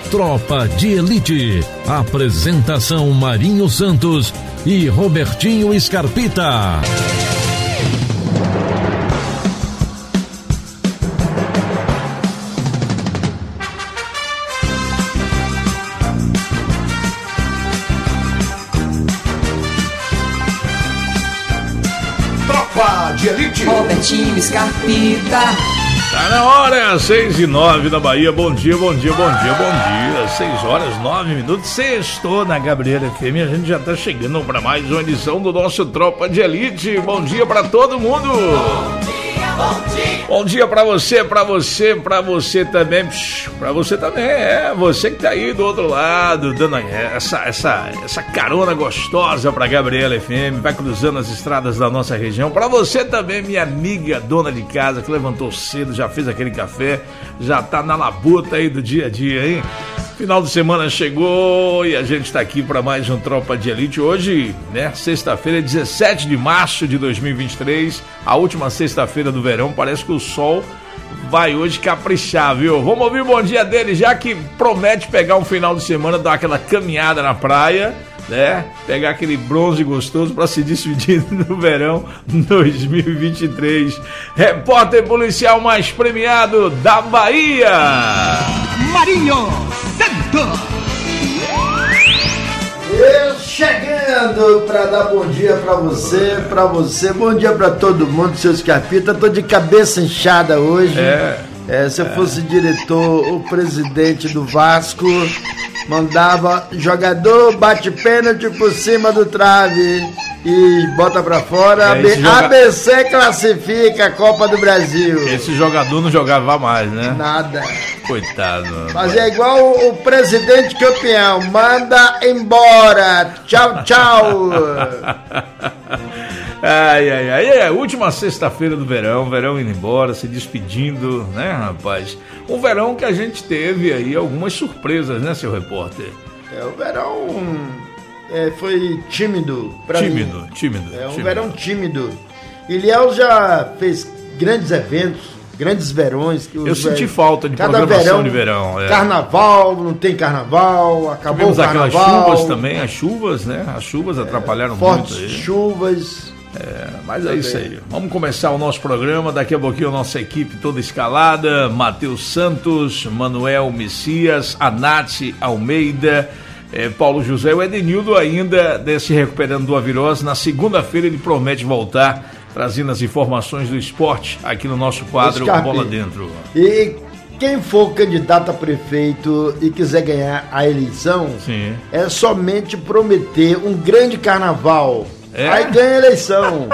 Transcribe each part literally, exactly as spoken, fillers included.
Tropa de Elite. Apresentação Marinho Santos e Robertinho Scarpita. Tropa de Elite. Robertinho Scarpita. Tá na hora, seis e nove da Bahia. Bom dia, bom dia, bom dia, bom dia. Seis horas, nove minutos. Sextou na Gabriela F M. A gente já tá chegando para mais uma edição do nosso Tropa de Elite. Bom dia para todo mundo. Bom dia, bom dia. Bom dia pra você, pra você, pra você também. Psh, pra você também, é. Você que tá aí do outro lado, dando essa, essa, essa carona gostosa pra Gabriela F M. Vai cruzando as estradas da nossa região. Pra você também, minha amiga dona de casa, que levantou cedo, já fez aquele café, já tá na labuta aí do dia a dia, hein? Final de semana chegou e a gente tá aqui para mais um Tropa de Elite. Hoje, né, sexta-feira, dezessete de março de dois mil e vinte e três, a última sexta-feira do verão. Parece que o sol vai hoje caprichar, viu? Vamos ouvir o bom dia dele, já que promete pegar um final de semana, dar aquela caminhada na praia, né? Pegar aquele bronze gostoso para se despedir no verão dois mil e vinte e três. Repórter policial mais premiado da Bahia, Marinho Santos. Eu chegando para dar bom dia para você, para você, bom dia para todo mundo, seus Scarpita. Tô de cabeça inchada hoje. É. É, se eu fosse diretor, o presidente do Vasco mandava jogador, bate pênalti por cima do trave e bota pra fora. É, joga... A B C classifica a Copa do Brasil. Esse jogador não jogava mais, né? Nada. Coitado. Fazia igual o, o presidente campeão, manda embora. Tchau, tchau. Ai, ai, ai, é a última sexta-feira do verão, verão indo embora, se despedindo, né, rapaz? Um verão que a gente teve aí algumas surpresas, né, seu repórter? É, o verão é, foi tímido pra tímido, mim. Tímido, tímido. É um tímido. verão tímido. Ilhéus já fez grandes eventos, grandes verões. Que Eu senti ver... falta de Cada programação verão, de verão. É. Carnaval, não tem carnaval, acabou Tivemos o carnaval. aquelas chuvas também, as chuvas, né? As chuvas atrapalharam é, fortes muito aí. chuvas. É, mas é isso aí. Vamos começar o nosso programa. Daqui a pouquinho a nossa equipe toda escalada: Matheus Santos, Manuel Messias, Anate Almeida, é, Paulo José. O Edenildo ainda se recuperando do virose. Na segunda-feira ele promete voltar, trazendo as informações do esporte aqui no nosso quadro Bola Dentro. E quem for candidato a prefeito e quiser ganhar a eleição, sim, é somente prometer um grande carnaval. É? Aí ganha a eleição.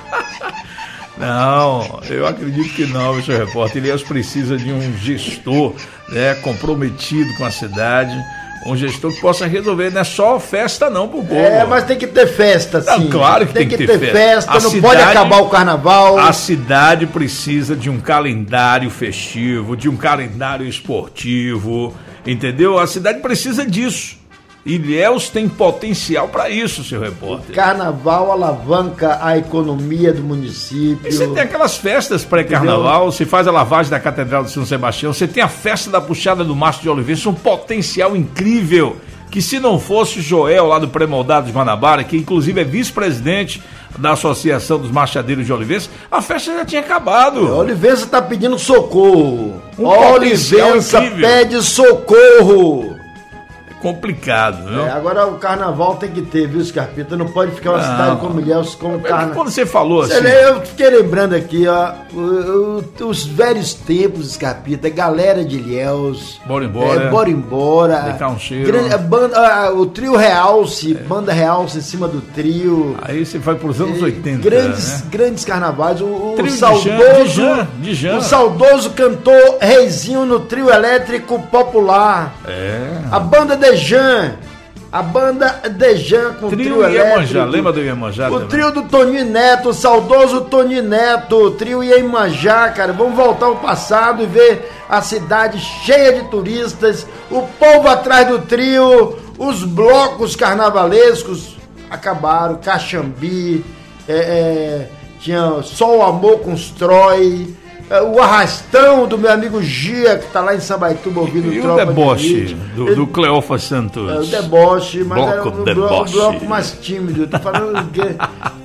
Não, eu acredito que não, seu repórter. Ilhéus precisa de um gestor, né, comprometido com a cidade. Um gestor que possa resolver, não é só festa não pro povo. É, mas tem que ter festa, sim. Não, claro que tem, tem que, que ter, ter festa, festa não cidade, pode acabar o carnaval. A cidade precisa de um calendário festivo, de um calendário esportivo, entendeu? A cidade precisa disso. Ilhéus tem potencial para isso, seu repórter. O carnaval alavanca a economia do município. E você tem aquelas festas pré-carnaval, você faz a lavagem da Catedral de São Sebastião, você tem a festa da Puxada do Mastro de Oliveira, isso é um potencial incrível, que se não fosse o Joel lá do Pré-Moldado de Guanabara, que inclusive é vice-presidente da Associação dos Machadeiros de Olivença, a festa já tinha acabado. A Olivença está pedindo socorro. Um Olivença pede socorro. Complicado, viu? É, agora o carnaval tem que ter, viu, Scarpita? Não pode ficar uma não. cidade como Ilhéus com o carnaval. Quando você falou você assim... Lê, eu fiquei lembrando aqui, ó, o, o, os velhos tempos, Scarpita, galera de Ilhéus. Bora embora. É, bora embora. Deixar um cheiro. Grande, a banda, a, o trio Realce, é. banda Realce em cima do trio. Aí você vai pros anos oitenta, Grandes, né? grandes carnavais. O, o trio saudoso... De Jan, de Jan. O saudoso cantor Reizinho no trio elétrico popular. É. A banda de Jan. A banda Dejan com o trio, trio Iemanjá, lembra do Iemanjá? O também? Trio do Toninho Neto, o saudoso Toninho Neto, o trio Iemanjá, cara. Vamos voltar ao passado e ver a cidade cheia de turistas, o povo atrás do trio, os blocos carnavalescos acabaram, Caxambi, é, é, tinha Só o Amor Constrói, o arrastão do meu amigo Gia, que tá lá em Sambaituba ouvindo e Tropa o deboche de Elite. do, Ele, do Cleofa Santos. É, o deboche, mas bloco era um deboche. bloco, bloco mais tímido. Tô falando de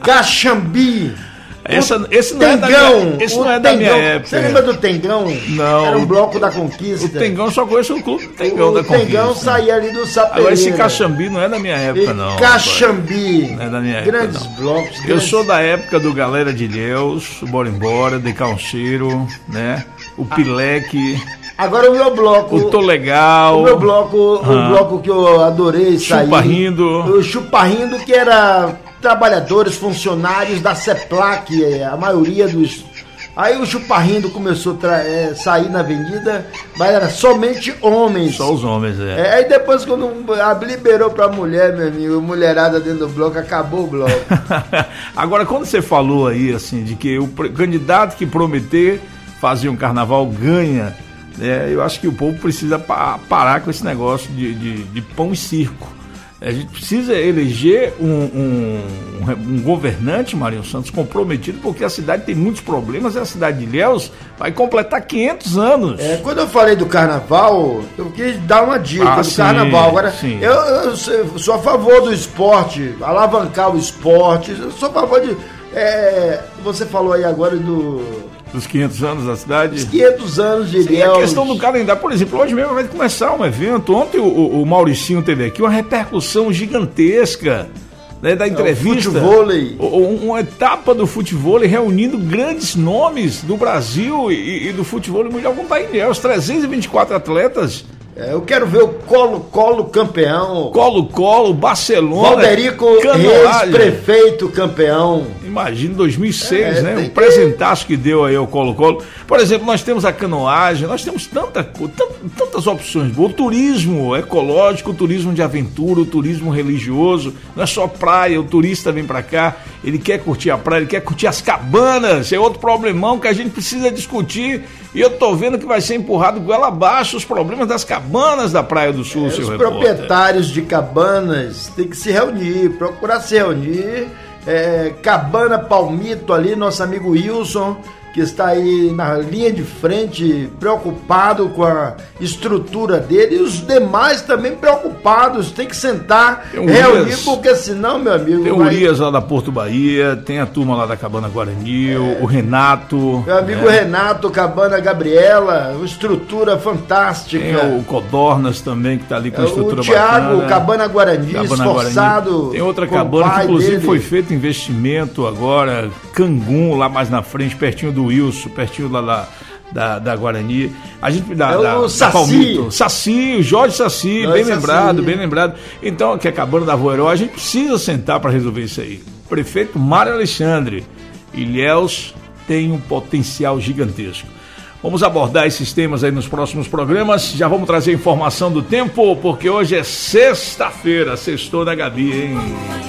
Caxambi. Essa, esse não Tengão, é da minha, esse não é da Tengão, minha época. Você lembra do Tengão? Não. Era um bloco da Conquista. O Tengão só conheço o clube do Tengão o da Conquista. O Tengão saía ali do Sapereira. Agora esse Caxambi não é da minha época, não. Caxambi. Não é da minha época, Grandes não. blocos. Eu grandes... sou da época do Galera de Ilhéus, o Bora Embora, De Calceiro, né? O Pileque. Agora o meu bloco. O Tô Legal. O meu bloco, ah. o bloco que eu adorei sair. Chupa Rindo. O Chupa Rindo, que era trabalhadores, funcionários da CEPLAC, a maioria dos... Aí o Chupa Rindo começou a é, sair na avenida, mas era somente homens. Só os homens, é. é aí depois quando liberou pra mulher, meu amigo, mulherada dentro do bloco, acabou o bloco. Agora, quando você falou aí, assim, de que o candidato que prometer fazer um carnaval ganha, é, eu acho que o povo precisa pa- parar com esse negócio de, de, de pão e circo. A gente precisa eleger um, um, um governante, Marinho Santos, comprometido, porque a cidade tem muitos problemas e a cidade de Ilhéus vai completar quinhentos anos. É, quando eu falei do carnaval, eu quis dar uma dica ah, do sim, carnaval. Agora, sim. Eu, eu sou a favor do esporte, alavancar o esporte, eu sou a favor de... É, você falou aí agora do... Dos quinhentos anos da cidade? Os quinhentos anos de Ilhéus. E a questão do calendário, por exemplo, hoje mesmo vai começar um evento. Ontem o, o Mauricinho teve aqui uma repercussão gigantesca, né, da entrevista. É, futevôlei. Uma etapa do futevôlei reunindo grandes nomes do Brasil e, e do futevôlei mundial, como está em Ilhéus, trezentos e vinte e quatro atletas. É, eu quero ver o Colo-Colo campeão. Colo-Colo, Barcelona. Valderico Reis, prefeito campeão. Imagina, dois mil e seis, é, né? Um que... presentaço que deu aí ao Colo-Colo. Por exemplo, nós temos a canoagem, nós temos tanta, tantas opções. O turismo ecológico, o turismo de aventura, o turismo religioso. Não é só praia, o turista vem pra cá, ele quer curtir a praia, ele quer curtir as cabanas. É outro problemão que a gente precisa discutir. E eu tô vendo que vai ser empurrado goela abaixo os problemas das cabanas da Praia do Sul, é, seu os repórter. Proprietários de cabanas têm que se reunir, procurar se reunir. É, Cabana Palmito ali, nosso amigo Wilson, que está aí na linha de frente, preocupado com a estrutura dele, e os demais também preocupados, tem que sentar, tem um reunir, Urias, porque senão, meu amigo... Tem o vai... Urias lá da Porto Bahia, tem a turma lá da Cabana Guarani, é, o Renato... Meu amigo né? Renato, Cabana Gabriela, uma estrutura fantástica. Tem o Codornas também, que está ali com a estrutura o Thiago, bacana. Cabana Guarani, cabana esforçado. Guarani. Tem outra cabana que inclusive dele. Foi feito investimento agora, Cangum, lá mais na frente, pertinho do Wilson, pertinho lá, lá da, da Guarani. A gente dá, é da, o Saci. Palmito. Saci, o Jorge Saci, Jorge bem Saci. lembrado, bem lembrado. Então, que é a cabana da Voeró, a gente precisa sentar para resolver isso aí. Prefeito Mário Alexandre, Ilhéus tem um potencial gigantesco. Vamos abordar esses temas aí nos próximos programas. Já vamos trazer informação do tempo, porque hoje é sexta-feira, sextou da Gabi, hein?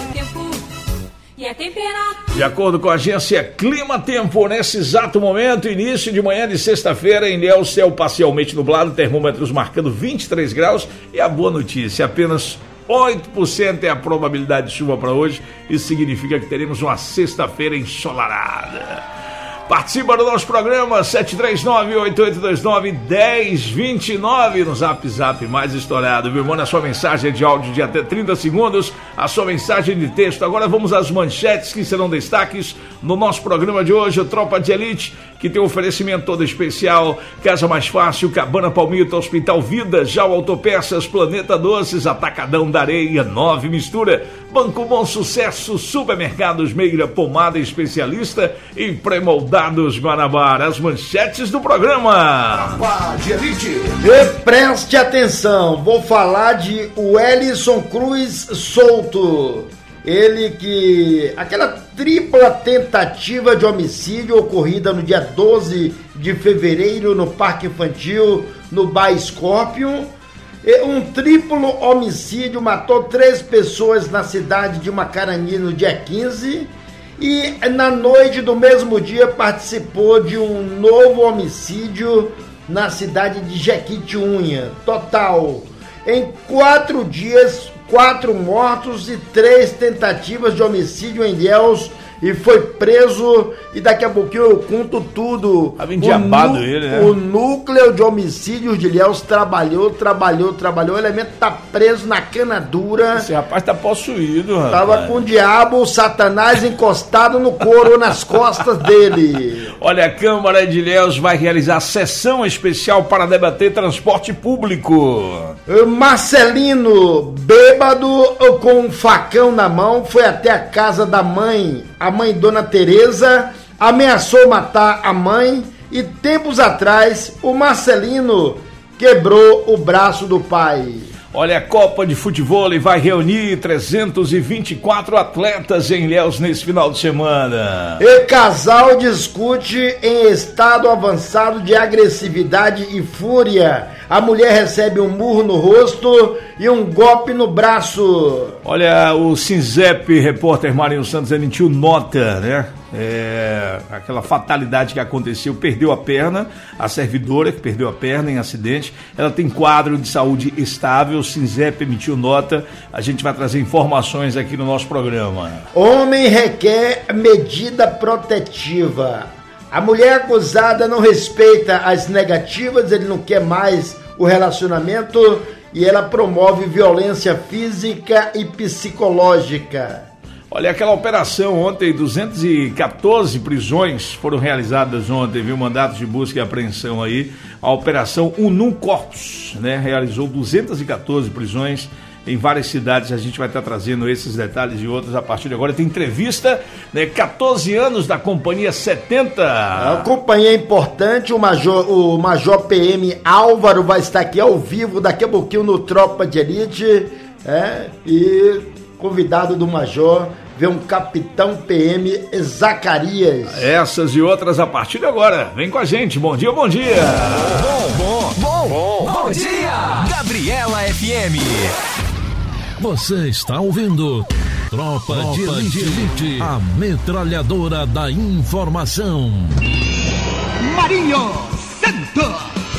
De acordo com a agência Clima Tempo, nesse exato momento, início de manhã de sexta-feira, em Ilhéus, céu parcialmente nublado, termômetros marcando vinte e três graus, e a boa notícia, apenas oito por cento é a probabilidade de chuva para hoje. Isso significa que teremos uma sexta-feira ensolarada. Participa do nosso programa sete três nove, oito oito dois nove, um zero dois nove no Zap Zap mais estourado, viu? Manda a sua mensagem de áudio de até trinta segundos, a sua mensagem de texto. Agora vamos às manchetes que serão destaques no nosso programa de hoje, o Tropa de Elite, que tem um oferecimento todo especial, Casa Mais Fácil, Cabana Palmito, Hospital Vida, Jau Autopeças, Planeta Doces, Atacadão da Areia, Nove Mistura, Banco Bom Sucesso, Supermercados Meira, Pomada Especialista e Premoldados Guanabara. As manchetes do programa. Tropa de Elite. E preste atenção, vou falar de Wellison Cruz solto. Ele que... Aquela tripla tentativa de homicídio ocorrida no dia doze de fevereiro no Parque Infantil, no Bar Scorpion. Um triplo homicídio matou três pessoas na cidade de Macarani no dia quinze. E na noite do mesmo dia participou de um novo homicídio na cidade de Jequitinhonha. Total, em quatro dias... Quatro mortos e três tentativas de homicídio em Ilhéus e foi preso, e daqui a pouquinho eu conto tudo. Tava endiabado ele, né? O núcleo de homicídios de Ilhéus trabalhou, trabalhou, trabalhou, o elemento tá preso na cana dura. Esse rapaz tá possuído, rapaz. Tava com o diabo, o Satanás encostado no couro, nas costas dele. Olha, a Câmara de Ilhéus vai realizar sessão especial para debater transporte público. Marcelino, bêbado com um facão na mão, foi até a casa da mãe, a mãe Dona Tereza, ameaçou matar a mãe e tempos atrás o Marcelino quebrou o braço do pai. Olha, a Copa de Futebol vai reunir trezentos e vinte e quatro atletas em Ilhéus nesse final de semana. E casal discute em estado avançado de agressividade e fúria. A mulher recebe um murro no rosto e um golpe no braço. Olha, o Sinzep, repórter Marinho Santos, emitiu nota, né? É, aquela fatalidade que aconteceu, perdeu a perna, a servidora que perdeu a perna em acidente, ela tem quadro de saúde estável. O Sinzep emitiu nota, a gente vai trazer informações aqui no nosso programa. Homem requer medida protetiva. A mulher acusada não respeita as negativas, ele não quer mais o relacionamento e ela promove violência física e psicológica. Olha, aquela operação ontem, duzentas e quatorze prisões foram realizadas ontem, viu? Mandatos de busca e apreensão aí. A operação Unum Corpus, né? Realizou duzentas e quatorze prisões em várias cidades. A gente vai estar trazendo esses detalhes e outros a partir de agora. Tem entrevista, né? quatorze anos da Companhia setenta. É uma companhia importante, o Major, o Major P M Álvaro vai estar aqui ao vivo daqui a pouquinho no Tropa de Elite, é, e convidado do Major, vê um Capitão P M Zacarias. Essas e outras a partir de agora. Vem com a gente. Bom dia, bom dia. Bom, bom, bom, bom, bom dia. Gabriela F M. Você está ouvindo Tropa, Tropa de, Elite, de Elite, a metralhadora da informação. Marinho Santos.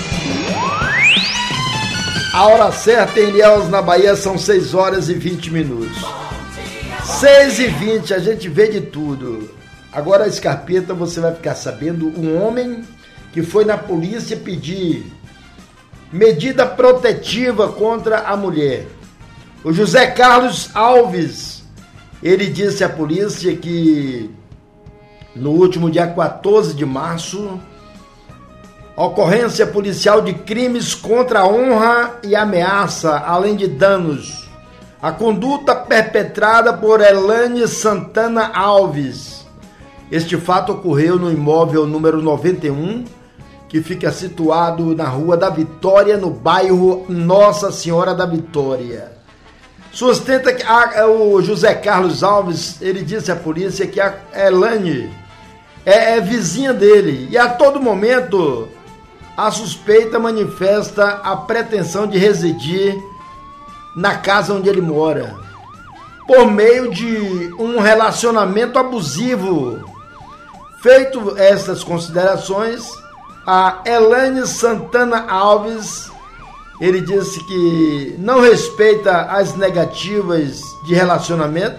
A hora certa em Ilhéus, na Bahia, são seis horas e vinte minutos. seis e vinte, a gente vê de tudo. Agora, Scarpeta, você vai ficar sabendo um homem que foi na polícia pedir medida protetiva contra a mulher. O José Carlos Alves, ele disse à polícia que no último dia quatorze de março, ocorrência policial de crimes contra a honra e ameaça, além de danos. A conduta perpetrada por Elane Santana Alves. Este fato ocorreu no imóvel número noventa e um, que fica situado na Rua da Vitória, no bairro Nossa Senhora da Vitória. Sustenta que a, o José Carlos Alves, ele disse à polícia que a Elane é, é vizinha dele e a todo momento a suspeita manifesta a pretensão de residir na casa onde ele mora, por meio de um relacionamento abusivo. Feito essas considerações, a Elane Santana Alves, ele disse que não respeita as negativas de relacionamento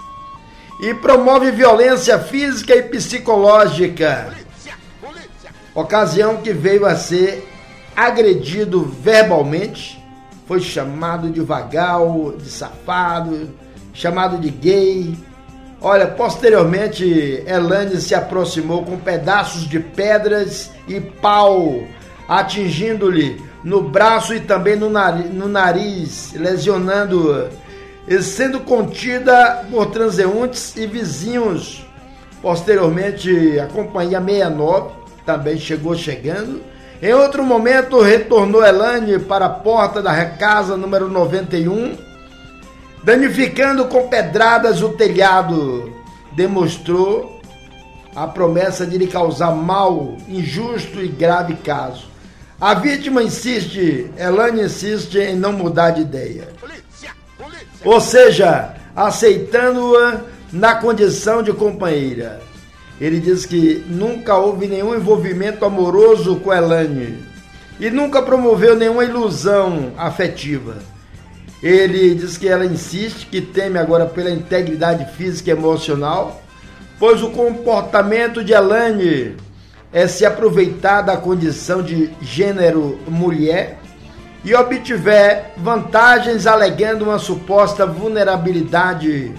e promove violência física e psicológica. Ocasião que veio a ser agredido verbalmente, foi chamado de vagal, de safado, chamado de gay. Olha, posteriormente, Elane se aproximou com pedaços de pedras e pau, atingindo-lhe no braço e também no nariz, no nariz lesionando-a, sendo contida por transeuntes e vizinhos. Posteriormente, a companhia sessenta e nove também chegou chegando. Em outro momento, retornou Elane para a porta da casa número noventa e um, danificando com pedradas o telhado. Demonstrou a promessa de lhe causar mal, injusto e grave caso. A vítima insiste, Elane insiste em não mudar de ideia. Ou seja, aceitando-a na condição de companheira. Ele diz que nunca houve nenhum envolvimento amoroso com Elane e nunca promoveu nenhuma ilusão afetiva. Ele diz que ela insiste, que teme agora pela integridade física e emocional, pois o comportamento de Elaine é se aproveitar da condição de gênero mulher e obtiver vantagens alegando uma suposta vulnerabilidade.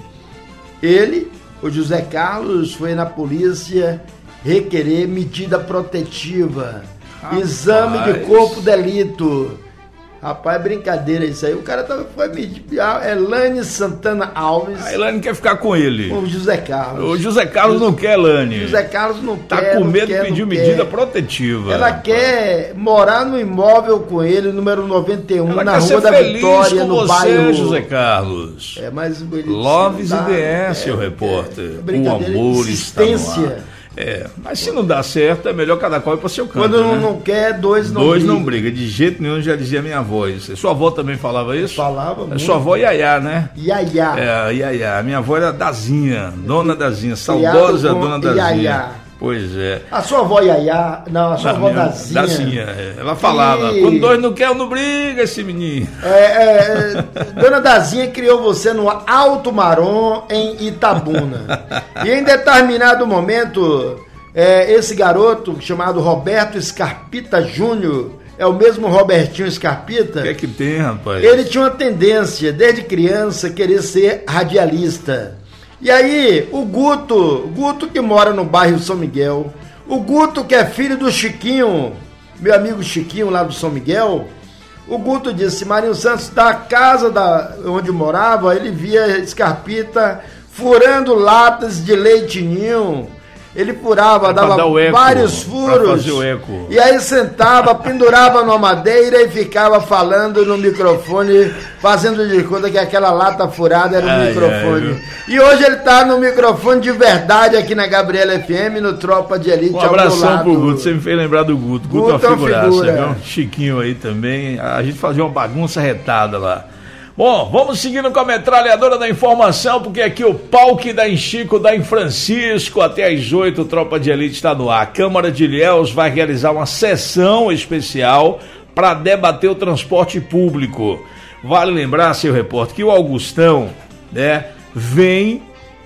Ele, o José Carlos, foi na polícia requerer medida protetiva, rapaz. Exame de corpo delito. Rapaz, é brincadeira isso aí. O cara tava, foi medir. Elaine Santana Alves. A Elaine quer ficar com ele. O José Carlos. O José Carlos não quer, Elaine. O José Carlos não tá quer. Tá com medo quer, de pedir medida protetiva. Ela rapaz. quer morar no imóvel com ele, número noventa e um, ela na quer Rua ser da feliz Vitória, com no você, bairro. José Carlos. É, mas ele Loves dá, I D S, é, seu repórter. É, o amor está no ar. É, mas se não dá certo, é melhor cada qual ir para seu canto. Quando né? não quer, dois não Dois briga. não briga, de jeito nenhum, já dizia minha avó isso. Sua avó também falava isso? Falava muito. Sua avó Iaiá, né? Iaiá. É, Iaiá. Minha avó era Dazinha, dona Dazinha, saudosa dona Dazinha. Iaiá. Pois é. A sua avó Iaiá, não, a sua avó Dazinha. Dazinha, é. Ela falava, e... quando dois não quer, não briga esse menino. É, é, dona Dazinha criou você no Alto Marom, em Itabuna. E em determinado momento... É, esse garoto chamado Roberto Scarpita Júnior, é o mesmo Robertinho Scarpita. O que é que tem, rapaz? Ele tinha uma tendência, desde criança, querer ser radialista. E aí, o Guto, Guto que mora no bairro São Miguel, o Guto que é filho do Chiquinho, meu amigo Chiquinho lá do São Miguel, o Guto disse, Marinho Santos, da casa da, onde morava, ele via Scarpita furando latas de leite ninho. Ele furava, é dava eco, vários furos, o eco. E aí sentava, pendurava numa madeira e ficava falando no microfone, fazendo de conta que aquela lata furada era o ai, microfone. Ai, e hoje ele tá no microfone de verdade aqui na Gabriela F M, no Tropa de Elite. Um abração pro Guto, você me fez lembrar do Guto. Guto, Guto é uma figuraça, figura. Viu? Chiquinho aí também, a gente fazia uma bagunça retada lá. Bom, vamos seguindo com a metralhadora da informação, porque aqui o palco da Chico da em Francisco, até às oito, Tropa de Elite está no ar. A Câmara de Ilhéus vai realizar uma sessão especial para debater o transporte público. Vale lembrar, seu repórter, que o Augustão, né, vem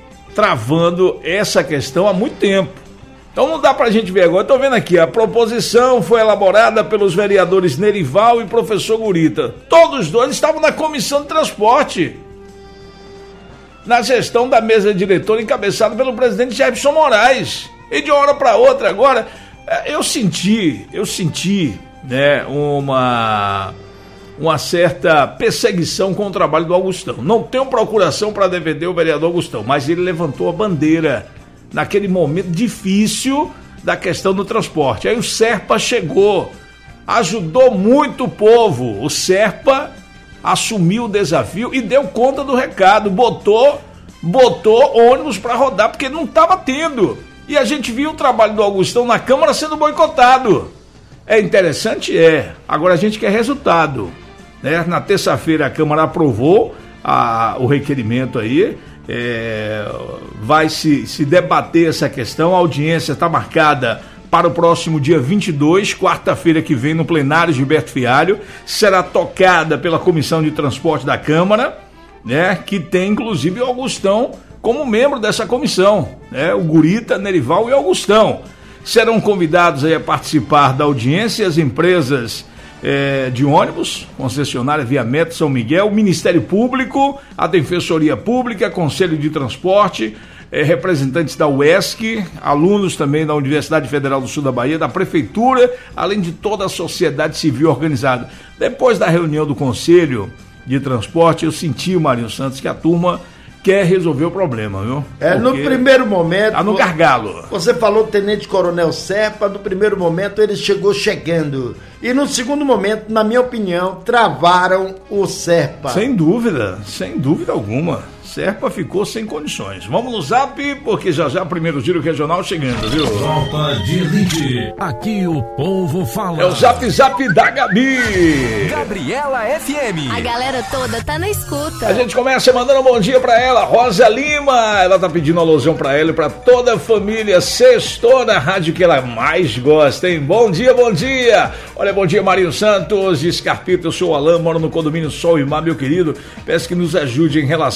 travando essa questão há muito tempo. Então não dá pra gente ver agora, estou vendo aqui, a proposição foi elaborada pelos vereadores Nerival e professor Gurita. Todos dois estavam na comissão de transporte, na gestão da mesa diretora encabeçada pelo presidente Jefferson Moraes. E de uma hora para outra agora, eu senti, eu senti, né, uma, uma certa perseguição com o trabalho do Augustão. Não tenho procuração para defender o vereador Augustão, mas ele levantou a bandeira naquele momento difícil da questão do transporte. Aí o Serpa chegou, ajudou muito o povo. O Serpa assumiu o desafio e deu conta do recado, botou, botou ônibus para rodar, porque não estava tendo. E a gente viu o trabalho do Augustão na Câmara sendo boicotado. É interessante? É. Agora a gente quer resultado, né? Na terça-feira a Câmara aprovou a, o requerimento aí. É, vai se, se debater essa questão. A audiência está marcada para o próximo dia vinte e dois, quarta-feira que vem, no plenário Gilberto Fialho. Será tocada pela Comissão de Transporte da Câmara, né, que tem inclusive o Augustão como membro dessa comissão, né, o Gurita, Nerival e o Augustão. Serão convidados aí a participar da audiência as empresas É, de ônibus, concessionária Via Metro São Miguel, Ministério Público, a Defensoria Pública, Conselho de Transporte, é, representantes da U E S C, alunos também da Universidade Federal do Sul da Bahia, da Prefeitura, além de toda a sociedade civil organizada. Depois da reunião do Conselho de Transporte, eu senti, Marinho Santos, que a turma quer resolver o problema, viu? É, no primeiro momento... Tá no gargalo. Você falou Tenente Coronel Serpa, no primeiro momento ele chegou chegando. E no segundo momento, na minha opinião, travaram o Serpa. Sem dúvida, sem dúvida alguma. Serpa ficou sem condições. Vamos no zap, porque já já primeiro giro regional chegando, viu? Tropa de Elite, aqui o povo fala. É o zap zap da Gabi. Gabriela F M. A galera toda tá na escuta. A gente começa mandando um bom dia pra ela, Rosa Lima. Ela tá pedindo uma alusão pra ela e pra toda a família. Sextou na rádio que ela mais gosta, hein? Bom dia, bom dia. Olha, bom dia, Marinho Santos, Scarpita, eu sou o Alain, moro no condomínio Sol e Mar, meu querido. Peço que nos ajude em relação ao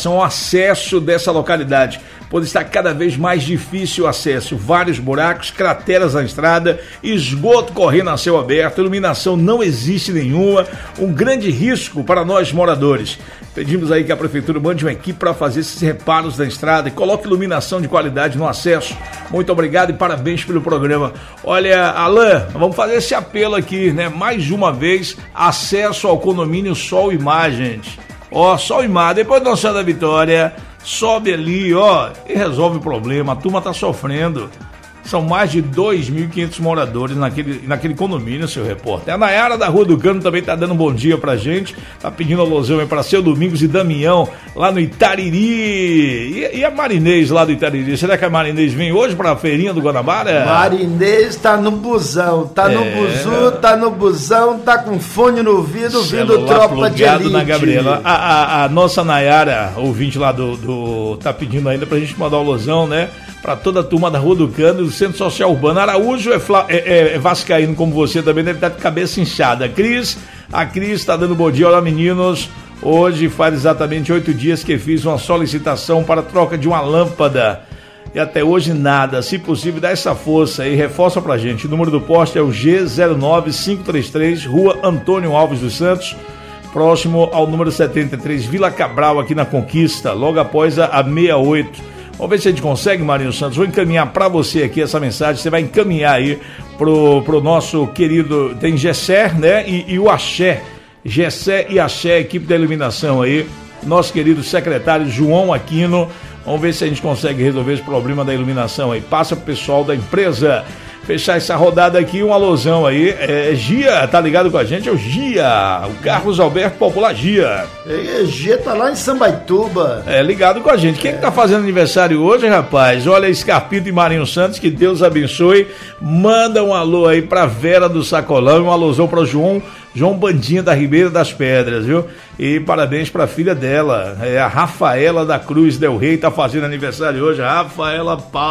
acesso dessa localidade, pois está cada vez mais difícil o acesso, vários buracos, crateras na estrada, esgoto correndo a céu aberto, iluminação não existe nenhuma, um grande risco para nós moradores. Pedimos aí que a prefeitura mande uma equipe para fazer esses reparos da estrada e coloque iluminação de qualidade no acesso. Muito obrigado e parabéns pelo programa. Olha, Alain, vamos fazer esse apelo aqui, né? Mais uma vez, acesso ao condomínio Sol Imagens. Ó, Sol Imagens, depois do Nossa da Vitória, sobe ali, ó, e resolve o problema. A turma tá sofrendo. São mais de dois mil e quinhentos moradores naquele, naquele condomínio, seu repórter. A Nayara da Rua do Cano também tá dando um bom dia pra gente. Tá pedindo alusão aí pra seu Domingos e Damião, lá no Itariri. E, e a Marinês lá do Itariri? Será que a Marinês vem hoje pra feirinha do Guanabara? Marinês tá no busão, tá é... no buzu, tá no busão, tá com fone no ouvido, ouvindo Tropa de Elite. Na Gabriela. A, a, a nossa Nayara, ouvinte lá do, do... tá pedindo ainda pra gente mandar o alusão, né? Para toda a turma da Rua do Cano, do Centro Social Urbano. Araújo é, fla, é, é vascaíno como você, também deve estar de cabeça inchada. A Cris, a Cris está dando bom dia. Olá, meninos. Hoje faz exatamente oito dias que fiz uma solicitação para troca de uma lâmpada. E até hoje nada. Se possível, dá essa força e reforça pra gente. O número do poste é o G zero nove cinco três três, Rua Antônio Alves dos Santos, próximo ao número setenta e três, Vila Cabral, aqui na Conquista, logo após a, a sessenta e oito. Vamos ver se a gente consegue, Marinho Santos. Vou encaminhar para você aqui essa mensagem. Você vai encaminhar aí pro, pro nosso querido... Tem Gessé, né? E, e o Axé. Gessé e Axé, equipe da iluminação aí. Nosso querido secretário João Aquino. Vamos ver se a gente consegue resolver esse problema da iluminação aí. Passa pro pessoal da empresa. Fechar essa rodada aqui, um alusão aí. É, Gia, tá ligado com a gente? É o Gia, o Carlos Alberto Popular Gia. É, Gia tá lá em Sambaituba. É, ligado com a gente. Quem é. que tá fazendo aniversário hoje, rapaz? Olha, Scarpito e Marinho Santos, que Deus abençoe. Manda um alô aí pra Vera do Sacolão, um alusão pra João, João Bandinha da Ribeira das Pedras, viu? E parabéns pra filha dela, é a Rafaela da Cruz Del Rey, tá fazendo aniversário hoje. Rafaela,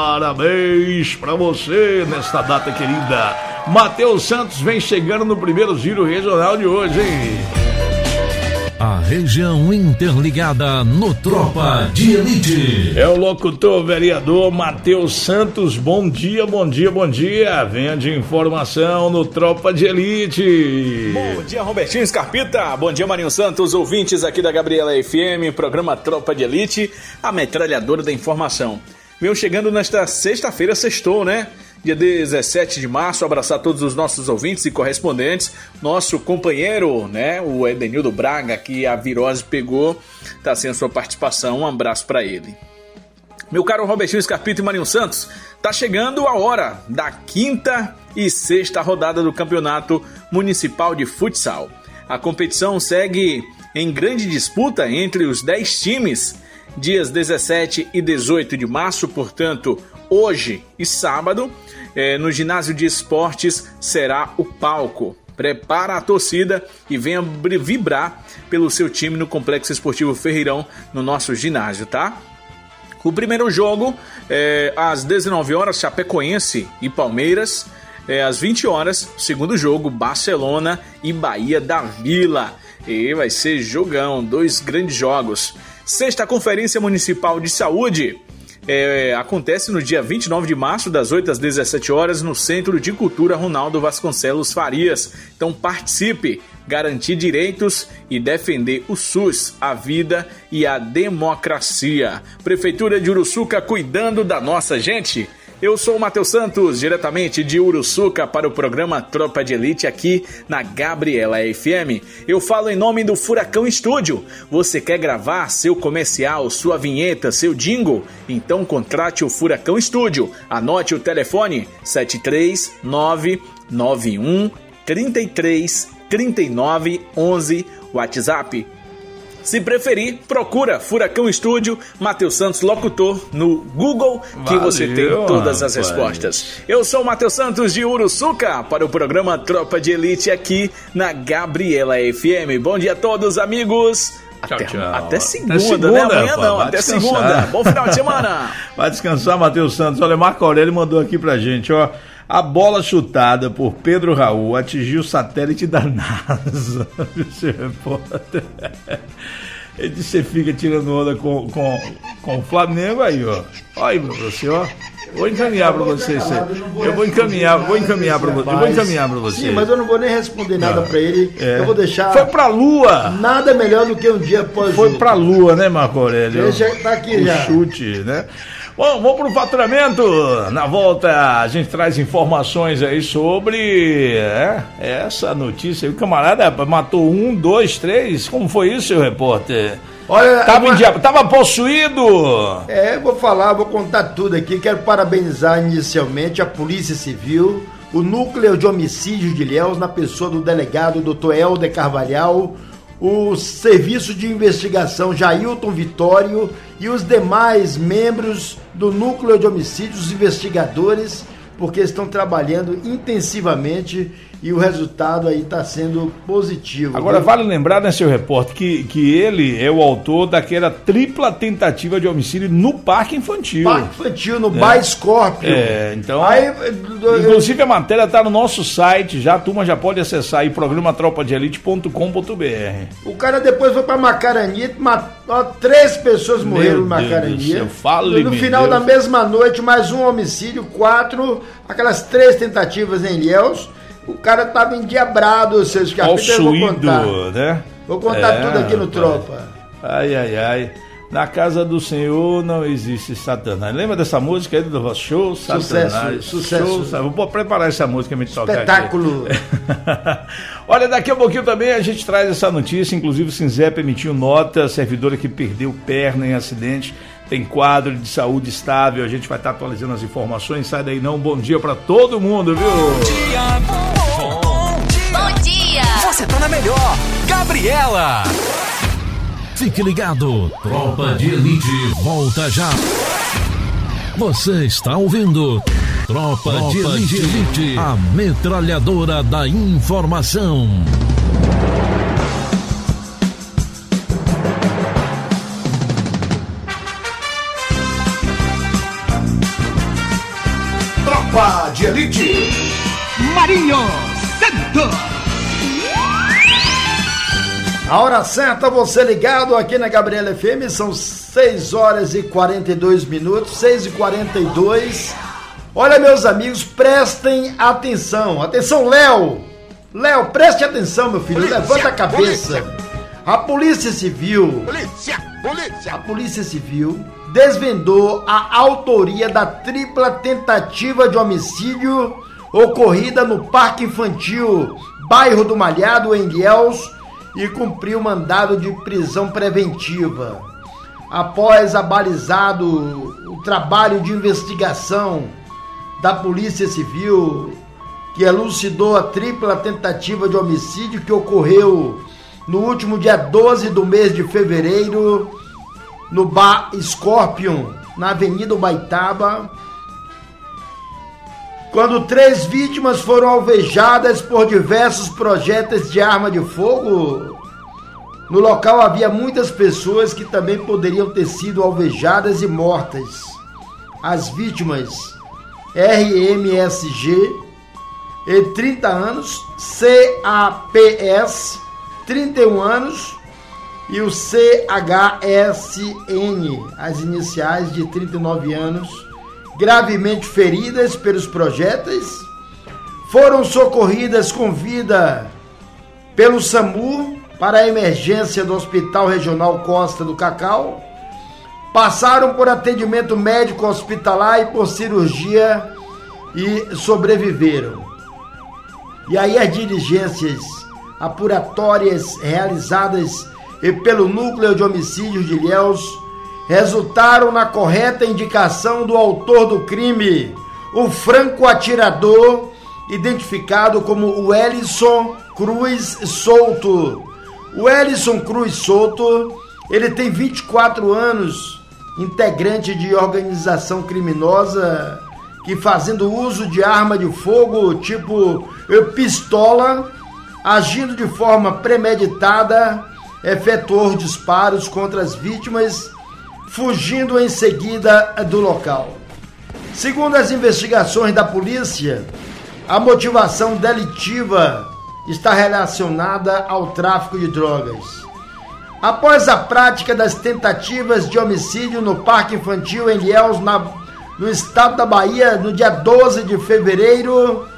parabéns pra você nesta data querida. Matheus Santos vem chegando no primeiro giro regional de hoje, hein? A região interligada no Tropa de Elite. É o locutor vereador Matheus Santos. Bom dia, bom dia, bom dia. Venha de informação no Tropa de Elite. Bom dia, Robertinho Scarpita. Bom dia, Marinho Santos, ouvintes aqui da Gabriela F M, programa Tropa de Elite, a metralhadora da informação. Venho chegando nesta sexta-feira, sextou, né? Dia dezessete de março, abraçar todos os nossos ouvintes e correspondentes. Nosso companheiro, né, o Edenildo Braga, que a virose pegou, tá sem a sua participação. Um abraço para ele. Meu caro Robertinho Scarpito e Marinho Santos, tá chegando a hora da quinta e sexta rodada do Campeonato Municipal de Futsal. A competição segue em grande disputa entre os dez times. Dias dezessete e dezoito de março, portanto, hoje e sábado, eh, no ginásio de esportes será o palco. Prepara a torcida e venha vibrar pelo seu time no Complexo Esportivo Ferreirão, no nosso ginásio, tá? O primeiro jogo, é, às dezenove horas, Chapecoense e Palmeiras. É, às vinte horas, segundo jogo, Barcelona e Bahia da Vila. E vai ser jogão, dois grandes jogos. Sexta Conferência Municipal de Saúde. É, acontece no dia vinte e nove de março, das oito às dezessete horas, no Centro de Cultura Ronaldo Vasconcelos Farias. Então participe, garantir direitos e defender o SUS, a vida e a democracia. Prefeitura de Uruçuca cuidando da nossa gente. Eu sou o Matheus Santos, diretamente de Uruçuca para o programa Tropa de Elite aqui na Gabriela F M. Eu falo em nome do Furacão Estúdio. Você quer gravar seu comercial, sua vinheta, seu jingle? Então contrate o Furacão Estúdio. Anote o telefone sete três nove nove um três três três nove um um, WhatsApp. Se preferir, procura Furacão Estúdio, Matheus Santos Locutor no Google, que Valeu, você tem todas as rapaz. respostas. Eu sou o Matheus Santos de Uruçuca para o programa Tropa de Elite aqui na Gabriela F M. Bom dia a todos, amigos. Até, tchau, tchau. Até segunda, até segunda, né? Amanhã pô, não, até descansar. segunda. Bom final de semana. Vai descansar, Matheus Santos. Olha, Marco Aurélio mandou aqui pra gente, ó. A bola chutada por Pedro Raul atingiu o satélite da NASA. Ele disse: você fica tirando onda com, com, com o Flamengo aí, ó. Olha aí pra você, ó. Vou encaminhar pra você. Eu vou encaminhar, vou encaminhar pra você. Eu vou encaminhar pra você. Sim, mas eu não vou nem responder nada não. pra ele. É. Eu vou deixar. Foi pra Lua! Nada melhor do que um dia após Foi pra Lua, né, Marco Aurélio? Deixa tá aqui o já. Chute, né? Bom, vamos pro faturamento. Na volta a gente traz informações aí sobre é, essa notícia. O camarada matou um, dois, três. Como foi isso, seu repórter? Olha, tava, uma... em diabo, tava possuído. É, vou falar, vou contar tudo aqui. Quero parabenizar inicialmente a Polícia Civil, o Núcleo de Homicídios de Ilhéus, na pessoa do delegado doutor Helder Carvalhal, o Serviço de Investigação Jailton Vitório e os demais membros do Núcleo de Homicídios, os investigadores, porque estão trabalhando intensivamente e o resultado aí está sendo positivo. Agora, viu? Vale lembrar, né, seu repórter, que, que ele é o autor daquela tripla tentativa de homicídio no Parque Infantil. Parque Infantil, no é. Bar Scorpio. É, então... Aí, inclusive, a matéria está no nosso site, já a turma já pode acessar aí, programa tropa de elite ponto com ponto b r. O cara depois foi para Macarani, matou, três pessoas morreram em Macarani. Fale, no final Deus. da mesma noite, mais um homicídio, quatro, aquelas três tentativas em Ilhéus. O cara tava endiabrado, seus capítulos. Eu vou contar, né? Vou contar é, tudo aqui no Tropa. Ai, ai, ai. Na casa do Senhor não existe Satanás. Lembra dessa música aí do show Satanás? Sucesso, sucesso. Vou preparar essa música e me tocar aqui. Espetáculo. Olha, daqui a pouquinho também a gente traz essa notícia. Inclusive o Sinzep emitiu nota, servidora que perdeu perna em acidente. Tem quadro de saúde estável, a gente vai estar atualizando as informações. Sai daí não, bom dia pra todo mundo, viu? Bom dia, bom, bom dia. Bom dia. Você tá na melhor, Gabriela. Fique ligado, Tropa de Elite volta já. Você está ouvindo Tropa, Tropa de, Elite, de Elite, a metralhadora da informação. Tropa de Elite, Marinho Santos. A hora certa, você ligado aqui na Gabriela F M, são seis horas e quarenta e dois minutos, seis e quarenta e dois. Olha, meus amigos, prestem atenção. Atenção, Léo. Léo, preste atenção, meu filho. Polícia, levanta a cabeça. Polícia. A Polícia Civil. Polícia, polícia. A Polícia Civil desvendou a autoria da tripla tentativa de homicídio ocorrida no Parque Infantil, bairro do Malhado, em Ilhéus, e cumpriu mandado de prisão preventiva. Após abalizado o trabalho de investigação da Polícia Civil, que elucidou a tripla tentativa de homicídio que ocorreu no último dia doze do mês de fevereiro, no Bar Scorpion, na Avenida Ubaitaba, quando três vítimas foram alvejadas por diversos projéteis de arma de fogo. No local havia muitas pessoas que também poderiam ter sido alvejadas e mortas. As vítimas: R M S G, trinta anos, C A P S, trinta e um anos, e o C H S N, as iniciais, de trinta e nove anos, gravemente feridas pelos projéteis, foram socorridas com vida pelo SAMU para a emergência do Hospital Regional Costa do Cacau, passaram por atendimento médico hospitalar e por cirurgia e sobreviveram. E aí as diligências apuratórias realizadas pelo Núcleo de Homicídios de Ilhéus resultaram na correta indicação do autor do crime, o franco-atirador, identificado como o Welison Cruz Souto. O Welison Cruz Souto, ele tem vinte e quatro anos, integrante de organização criminosa que, fazendo uso de arma de fogo tipo pistola, agindo de forma premeditada, efetuou disparos contra as vítimas, fugindo em seguida do local. Segundo as investigações da polícia, a motivação delitiva está relacionada ao tráfico de drogas. Após a prática das tentativas de homicídio no Parque Infantil em Ilhéus, na, no estado da Bahia, no dia doze de fevereiro,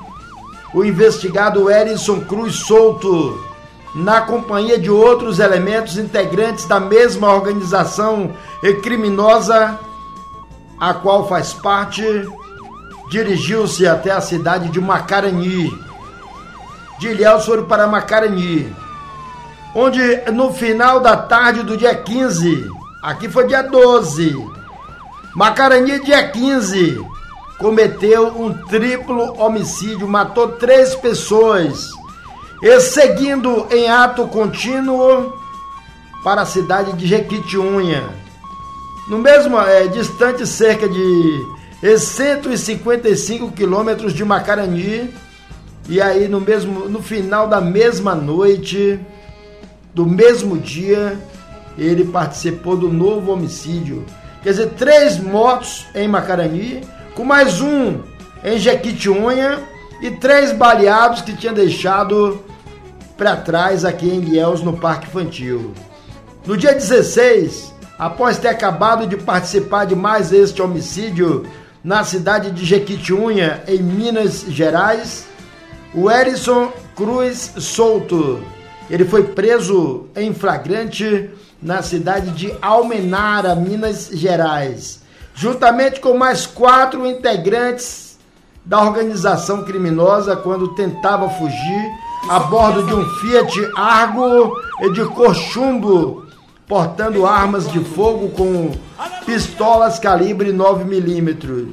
o investigado Erison Cruz Souto, na companhia de outros elementos integrantes da mesma organização criminosa, a qual faz parte, dirigiu-se até a cidade de Macarani. De Ilhéus foram para Macarani, onde no final da tarde do dia quinze, aqui foi dia doze, Macarani dia quinze, cometeu um triplo homicídio, matou três pessoas, e seguindo em ato contínuo para a cidade de Jequitinhonha, no mesmo, é, distante cerca de cento e cinquenta e cinco quilômetros de Macarani, e aí no, mesmo, no final da mesma noite, do mesmo dia, ele participou do novo homicídio. Quer dizer, três mortos em Macarani, com mais um em Jequitinhonha e três baleados que tinha deixado para trás aqui em Ilhéus, no Parque Infantil. No dia dezesseis, após ter acabado de participar de mais este homicídio na cidade de Jequitinhonha, em Minas Gerais, o Erison Cruz Souto, ele foi preso em flagrante na cidade de Almenara, Minas Gerais, juntamente com mais quatro integrantes da organização criminosa, quando tentava fugir a bordo de um Fiat Argo de cor chumbo, portando armas de fogo com pistolas calibre nove milímetros.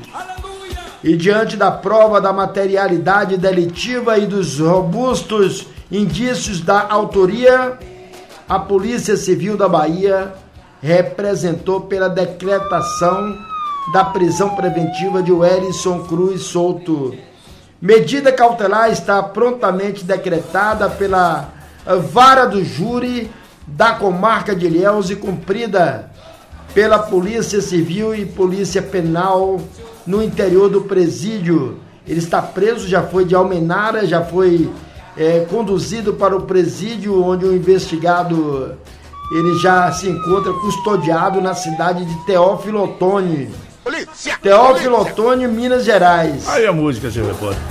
E diante da prova da materialidade delitiva e dos robustos indícios da autoria, a Polícia Civil da Bahia representou pela decretação da prisão preventiva de Erison Cruz Souto. Medida cautelar está prontamente decretada pela vara do júri da comarca de Ilhéus e cumprida pela Polícia Civil e Polícia Penal no interior do presídio. Ele está preso, já foi de Almenara, já foi é, conduzido para o presídio, onde o investigado ele já se encontra custodiado na cidade de Teófilo Otoni. Polícia, Teófilo polícia. Otoni, Minas Gerais. Aí a música, seu repórter.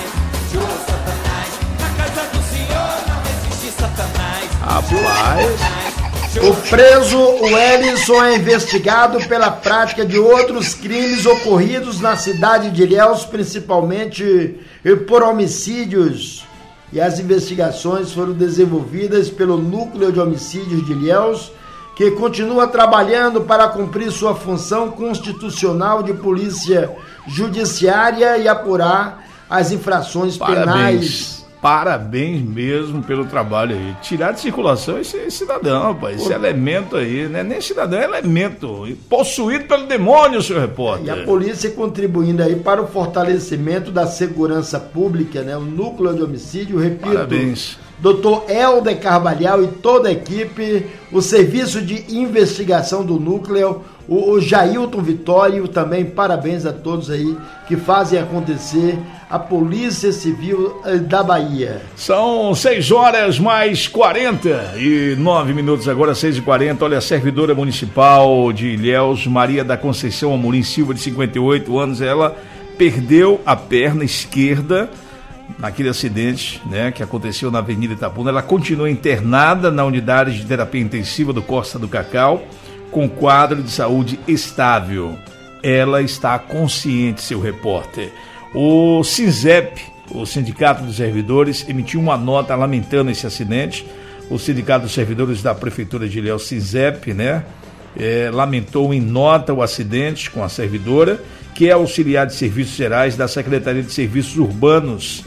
Rapaz. O preso, o Erison, é investigado pela prática de outros crimes ocorridos na cidade de Ilhéus, principalmente por homicídios. E as investigações foram desenvolvidas pelo Núcleo de Homicídios de Ilhéus, que continua trabalhando para cumprir sua função constitucional de polícia judiciária e apurar as infrações Parabéns. penais. Parabéns mesmo pelo trabalho aí. Tirar de circulação esse cidadão, rapaz. Esse elemento aí, né? Nem cidadão, é elemento. Possuído pelo demônio, senhor repórter. E a polícia contribuindo aí para o fortalecimento da segurança pública, né? O Núcleo de Homicídio, repito. Parabéns. doutor Helder Carvalhal e toda a equipe, o Serviço de Investigação do Núcleo, o, o Jailton Vitório, também parabéns a todos aí que fazem acontecer a Polícia Civil da Bahia. São seis horas mais quarenta e nove minutos agora, seis e quarenta. Olha, a servidora municipal de Ilhéus, Maria da Conceição Amorim Silva, de cinquenta e oito anos, ela perdeu a perna esquerda naquele acidente, né, que aconteceu na Avenida Itabuna. Ela continua internada na unidade de terapia intensiva do Costa do Cacau, com quadro de saúde estável. Ela está consciente, seu repórter. O SINSEP, o Sindicato dos Servidores, emitiu uma nota lamentando esse acidente. O Sindicato dos Servidores da Prefeitura de Ilhéus, SINSEP, né, é, lamentou em nota o acidente com a servidora, que é auxiliar de serviços gerais da Secretaria de Serviços Urbanos.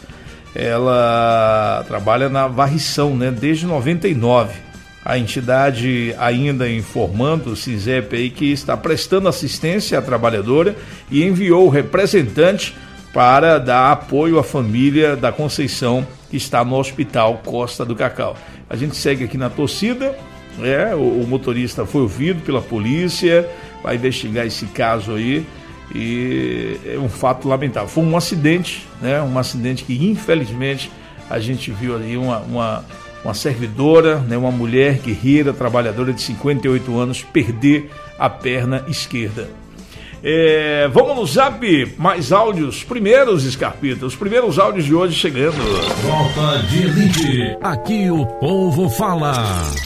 Ela trabalha na varrição, né, desde noventa e nove. A entidade ainda informando o SINSEP aí que está prestando assistência à trabalhadora e enviou o representante para dar apoio à família da Conceição, que está no Hospital Costa do Cacau. A gente segue aqui na torcida, né? o, o motorista foi ouvido pela polícia, vai investigar esse caso aí, e é um fato lamentável. Foi um acidente, né? Um acidente que infelizmente a gente viu ali uma, uma, uma servidora, né, uma mulher guerreira, trabalhadora de cinquenta e oito anos, perder a perna esquerda. É, vamos no zap, mais áudios, primeiros, Scarpita, os primeiros áudios de hoje chegando. Tropa de Elite, aqui o povo fala.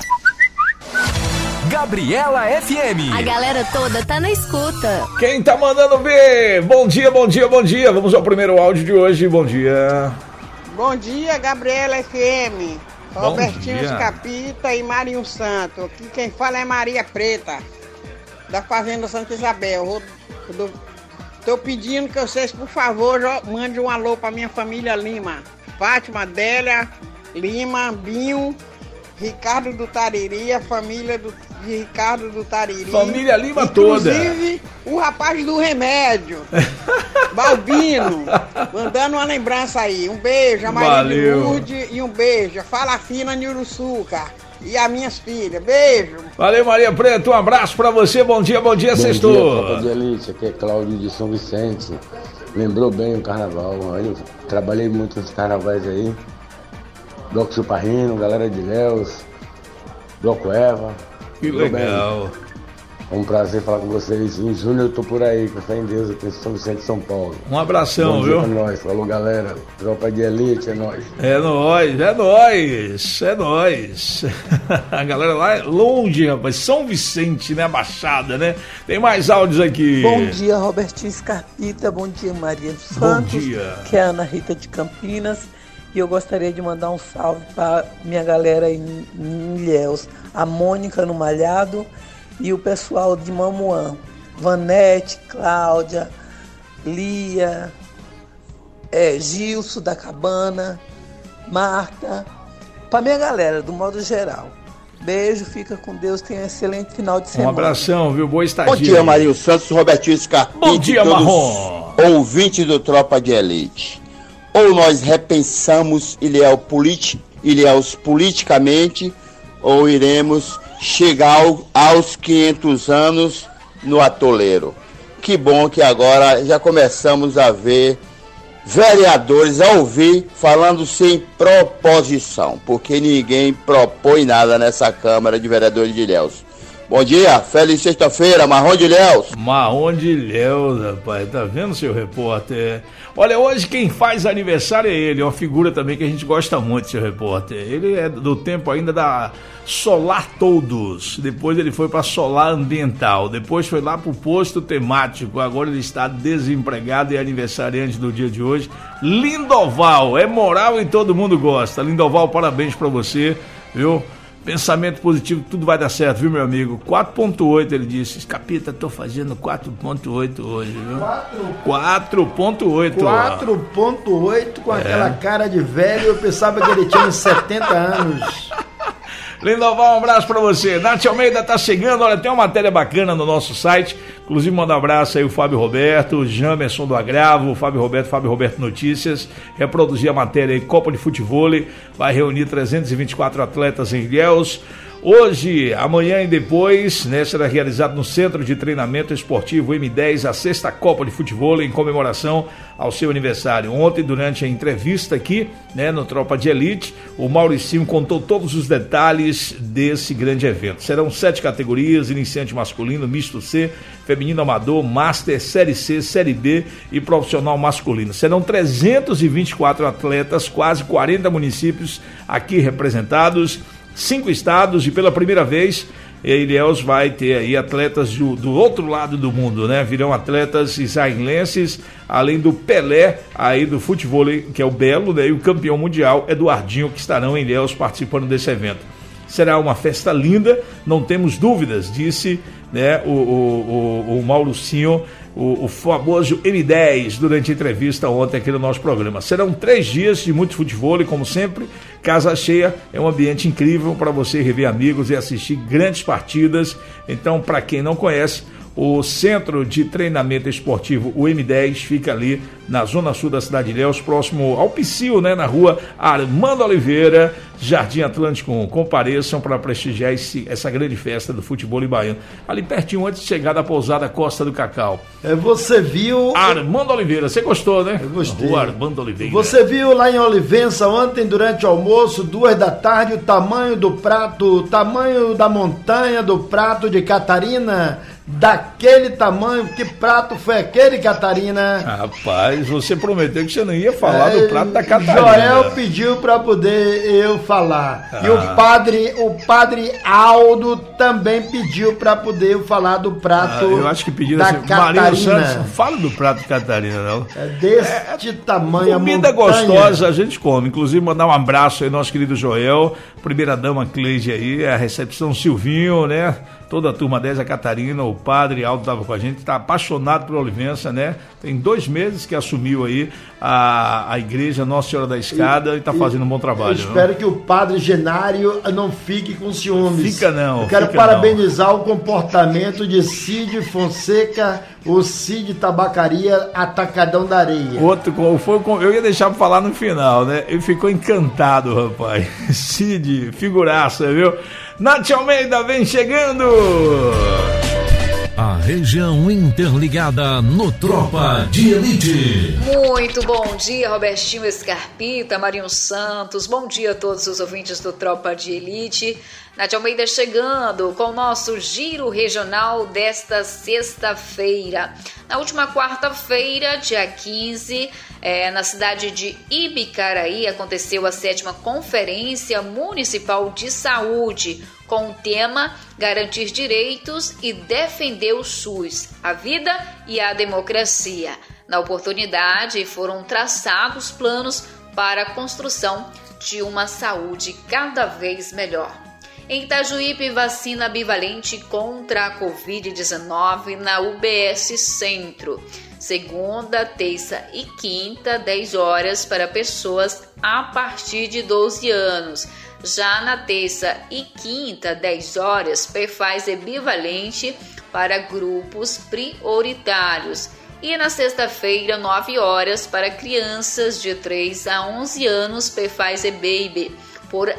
Gabriela F M. A galera toda tá na escuta. Quem tá mandando ver? Bom dia, bom dia, bom dia. Vamos ao primeiro áudio de hoje, bom dia. Bom dia, Gabriela F M. Bom Robertinho dia. Escapita e Marinho Santo. Aqui quem fala é Maria Preta, da Fazenda Santa Isabel. Vou- do- Tô pedindo que vocês, por favor, jo- mandem um alô pra minha família Lima. Fátima, Adélia, Lima, Binho, Ricardo do Tariri, a família do, de Ricardo do Tariri. Família Lima toda. Inclusive, o rapaz do remédio, Balbino, mandando uma lembrança aí. Um beijo, a Maria de Valeu. Lourdes, e um beijo, a Fala Fina Niuruçuca e as minhas filhas. Beijo. Valeu, Maria Preta, um abraço pra você, bom dia, bom dia, Bom dia, sextou. Tropa de Elite, aqui é Cláudio de São Vicente. Lembrou bem o carnaval, eu trabalhei muito nos carnavais aí. Bloco Chuparrino, galera de Léus, Bloco Eva. Que Lembrou bem. legal. É um prazer falar com vocês. Em junho eu tô por aí, com fé em Deus, aqui em São Vicente, São Paulo. Um abração, Bom dia viu? pra nós. Falou, galera. Tropa de Elite, é nóis. É nóis, é nóis, é nóis. A galera lá é longe, rapaz. São Vicente, né? Baixada, né? Tem mais áudios aqui. Bom dia, Robertinho Scarpita. Bom dia, Maria dos Bom Santos. dia. Que é a Ana Rita de Campinas. E eu gostaria de mandar um salve para minha galera em, em Ilhéus. A Mônica no Malhado e o pessoal de Mamuã. Vanete, Cláudia, Lia, é, Gilson da Cabana, Marta. Para minha galera, do modo geral. Beijo, fica com Deus, tenha um excelente final de Um semana. abração, viu? Boa estadia. Bom dia, Marinho Santos, Robertinho Scarpita. Bom dia, e todos Marrom. ouvintes do Tropa de Elite. Ou nós repensamos Ilhéus politi Ilhéus politicamente, ou iremos chegar ao, aos quinhentos anos no atoleiro. Que bom que agora já começamos a ver vereadores a ouvir falando sem proposição, porque ninguém propõe nada nessa Câmara de Vereadores de Ilhéus. Bom dia, feliz sexta-feira, Marrom de Ilhéus. Marrom de Ilhéus, rapaz, tá vendo, seu repórter? Olha, hoje quem faz aniversário é ele, é uma figura também que a gente gosta muito, seu repórter. Ele é do tempo ainda da Solar Todos, depois ele foi para Solar Ambiental, depois foi lá pro posto temático, agora ele está desempregado e aniversariante do dia de hoje. Lindoval, é moral e todo mundo gosta. Lindoval, parabéns para você, viu? Pensamento positivo, tudo vai dar certo, viu, meu amigo? quatro ponto oito, ele disse. Capita, tô fazendo quatro ponto oito hoje, viu? quatro ponto oito. quatro ponto oito com aquela cara de velho, eu pensava que ele tinha uns setenta anos. Lindoval, um abraço pra você. Nath Almeida tá chegando, olha, tem uma matéria bacana no nosso site, inclusive manda um abraço aí o Fábio Roberto, o Jamerson do Agravo, o Fábio Roberto, Fábio Roberto Notícias, reproduzir a matéria aí, Copa de Futevôlei, vai reunir trezentos e vinte e quatro atletas em Ilhéus. Hoje, amanhã e depois, né, será realizado no Centro de Treinamento Esportivo M dez a sexta Copa de Futevôlei em comemoração ao seu aniversário. Ontem, durante a entrevista aqui, né, no Tropa de Elite, o Mauricinho contou todos os detalhes desse grande evento. Serão sete categorias: iniciante masculino, misto C, feminino amador, master, série C, série B e profissional masculino. Serão trezentos e vinte e quatro atletas, quase quarenta municípios aqui representados, cinco estados, e pela primeira vez Ilhéus vai ter aí atletas do, do outro lado do mundo, né? Virão atletas israelenses, além do Pelé aí do futevôlei, que é o Belo, né? E o campeão mundial Eduardinho, que estarão em Ilhéus participando desse evento. Será uma festa linda, não temos dúvidas, disse, né, o, o, o, o Mauricinho, o, o famoso M dez, durante a entrevista ontem aqui no nosso programa. Serão três dias de muito futevôlei, como sempre, casa cheia, é um ambiente incrível para você rever amigos e assistir grandes partidas. Então, para quem não conhece, O Centro de Treinamento Esportivo, o M dez, fica ali na zona sul da cidade de Ilhéus, próximo ao Psyu, né, na rua Armando Oliveira, Jardim Atlântico. Compareçam para prestigiar esse, essa grande festa do futebol baiano. Ali pertinho, antes de chegar da pousada Costa do Cacau. É, você viu... Armando Oliveira, você gostou, né? Eu gostei. Rua Armando Oliveira. Você viu lá em Olivença ontem, durante o almoço, duas da tarde, o tamanho do prato, o tamanho da montanha do prato de Catarina... Daquele tamanho, que prato foi aquele, Catarina? Rapaz, você prometeu que você não ia falar é, do prato da Catarina. Joel pediu para poder eu falar. Ah. E o padre, o padre Aldo também pediu para poder eu falar do prato ah, eu acho que pediram da assim, Catarina. Santos, fala do prato de Catarina, não. É deste é, tamanho. Comida gostosa a gente come. Inclusive, mandar um abraço aí, nosso querido Joel, primeira dama Cleide aí, a recepção Silvinho, né? Toda a turma dez, a Catarina, o padre Aldo estava com a gente, está apaixonado por Olivença, né? Tem dois meses que assumiu aí a, a igreja Nossa Senhora da Escada e está fazendo um bom trabalho. Eu espero não? que o padre Genário não fique com ciúmes. Fica não. Eu quero fica parabenizar não. o comportamento de Cid Fonseca, o Cid Tabacaria Atacadão da Areia. Outro, foi, eu ia deixar para falar no final, né? Ele ficou encantado, rapaz. Cid, figuraça, viu? Nath Almeida vem chegando! A região interligada no Tropa de Elite. Muito bom dia, Robertinho Scarpita, Marinho Santos. Bom dia a todos os ouvintes do Tropa de Elite. Nath Almeida chegando com o nosso giro regional desta sexta-feira. Na última quarta-feira, dia quinze, é, na cidade de Ibicaraí, aconteceu a sétima Conferência Municipal de Saúde, com o tema Garantir Direitos e Defender o SUS, a Vida e a Democracia. Na oportunidade, foram traçados planos para a construção de uma saúde cada vez melhor. Em Itajuípe, vacina bivalente contra a covid dezenove na U B S Centro. Segunda, terça e quinta, dez horas para pessoas a partir de doze anos. Já na terça e quinta, dez horas, Pfizer bivalente para grupos prioritários. E na sexta-feira, nove horas, para crianças de três a onze anos, Pfizer Baby, por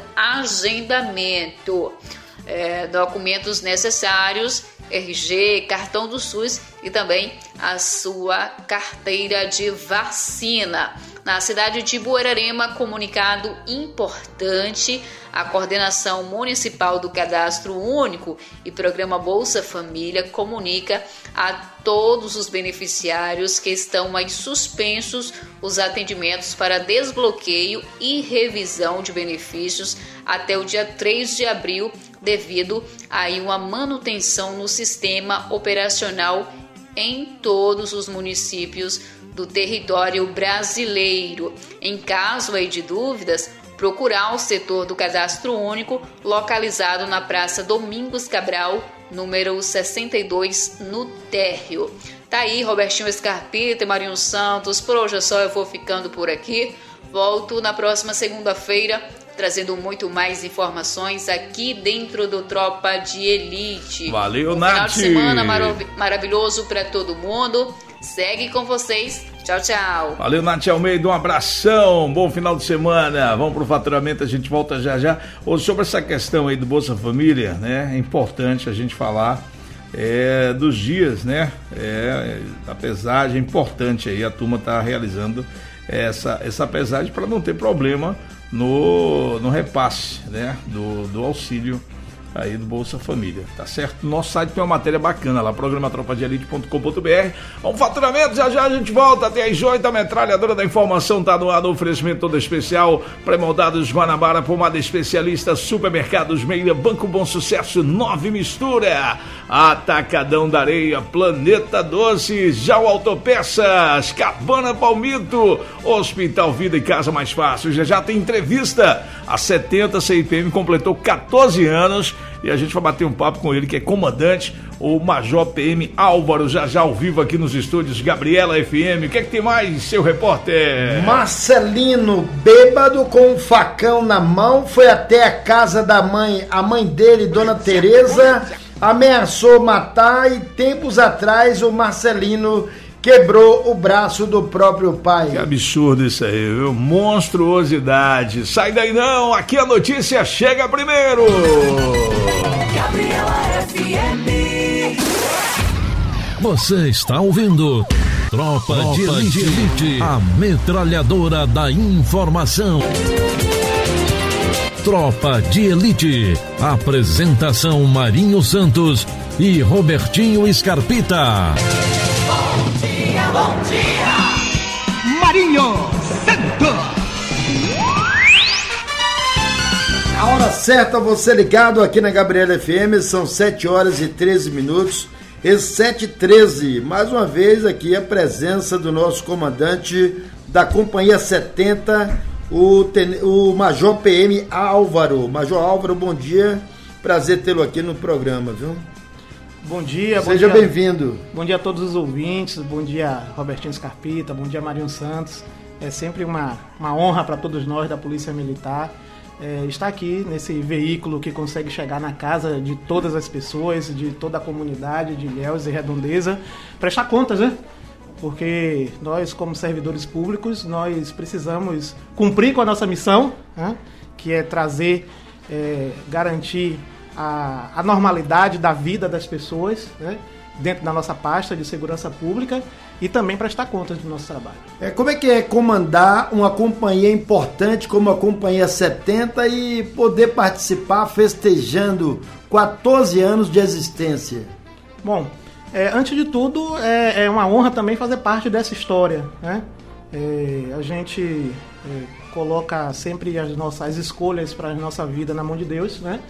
agendamento. É, documentos necessários, R G, cartão do SUS e também a sua carteira de vacina. Na cidade de Buerarema, comunicado importante, a Coordenação Municipal do Cadastro Único e Programa Bolsa Família comunica a todos os beneficiários que estão aí suspensos os atendimentos para desbloqueio e revisão de benefícios até o dia três de abril, devido a uma manutenção no sistema operacional em todos os municípios do território brasileiro. Em caso aí de dúvidas, procurar o setor do Cadastro Único, localizado na Praça Domingos Cabral, número sessenta e dois, no térreo. Tá aí, Robertinho Scarpita e Marinho Santos. Por hoje é só, eu vou ficando por aqui. Volto na próxima segunda-feira, trazendo muito mais informações aqui dentro do Tropa de Elite. Valeu, um Nath! Final de semana marav- maravilhoso para todo mundo. Segue com vocês. Tchau, tchau. Valeu, Nath Almeida, um abração, bom final de semana. Vamos pro faturamento, a gente volta já já. Hoje, sobre essa questão aí do Bolsa Família, né? É importante a gente falar é, dos dias, né? É, a pesagem é importante aí, a turma tá realizando essa, essa pesagem para não ter problema no, no repasse, né? Do, do auxílio aí do Bolsa Família, tá certo? Nosso site tem uma matéria bacana lá, programa tropa de elite ponto com ponto b r. Vamos faturamento, já já a gente volta até às oito, a metralhadora da informação tá no ar, no oferecimento todo especial, pré-moldados Guanabara, pomada especialista, supermercados Meira, Banco Bom Sucesso, Nove Mistura, Atacadão da Areia, Planeta Doces, Jau Autopeças, Cabana Palmito, Hospital Vida e Casa Mais Fácil. Já já tem entrevista, a setenta C I P M completou catorze anos e a gente vai bater um papo com ele, que é comandante, o Major P M Álvaro, já já ao vivo aqui nos estúdios Gabriela F M. O que é que tem mais, seu repórter? Marcelino, bêbado com um facão na mão, foi até a casa da mãe, a mãe dele, Dona Tereza, ameaçou matar e tempos atrás o Marcelino quebrou o braço do próprio pai. Que absurdo isso aí, viu? Monstruosidade. Sai daí não, aqui a notícia chega primeiro. Gabriela F M. Você está ouvindo Tropa, Tropa de, Elite, de Elite, a metralhadora da informação. Tropa de Elite. Apresentação Marinho Santos e Robertinho Scarpita. Bom dia, bom dia. Marinho Santos. A hora certa, você ligado aqui na Gabriela F M, são sete horas e treze minutos. Esse sete e treze, mais uma vez aqui a presença do nosso comandante da Companhia setenta, o, ten, o Major P M Álvaro. Major Álvaro, bom dia, prazer tê-lo aqui no programa, viu? Bom dia, Seja bom dia, bem-vindo. Bom dia a todos os ouvintes, bom dia Robertinho Scarpita, bom dia Marinho Santos. É sempre uma, uma honra para todos nós da Polícia Militar é, estar aqui nesse veículo que consegue chegar na casa de todas as pessoas, de toda a comunidade de Ilhéus e Redondeza, prestar contas, né? Porque nós, como servidores públicos, nós precisamos cumprir com a nossa missão, né? Que é trazer, é, garantir a, a normalidade da vida das pessoas, né? Dentro da nossa pasta de segurança pública e também prestar contas do nosso trabalho. É, como é que é comandar uma companhia importante como a Companhia setenta e poder participar festejando quatorze anos de existência? Bom, é, antes de tudo, é, é uma honra também fazer parte dessa história, né? É, a gente é, coloca sempre as nossas escolhas para a nossa vida na mão de Deus, né?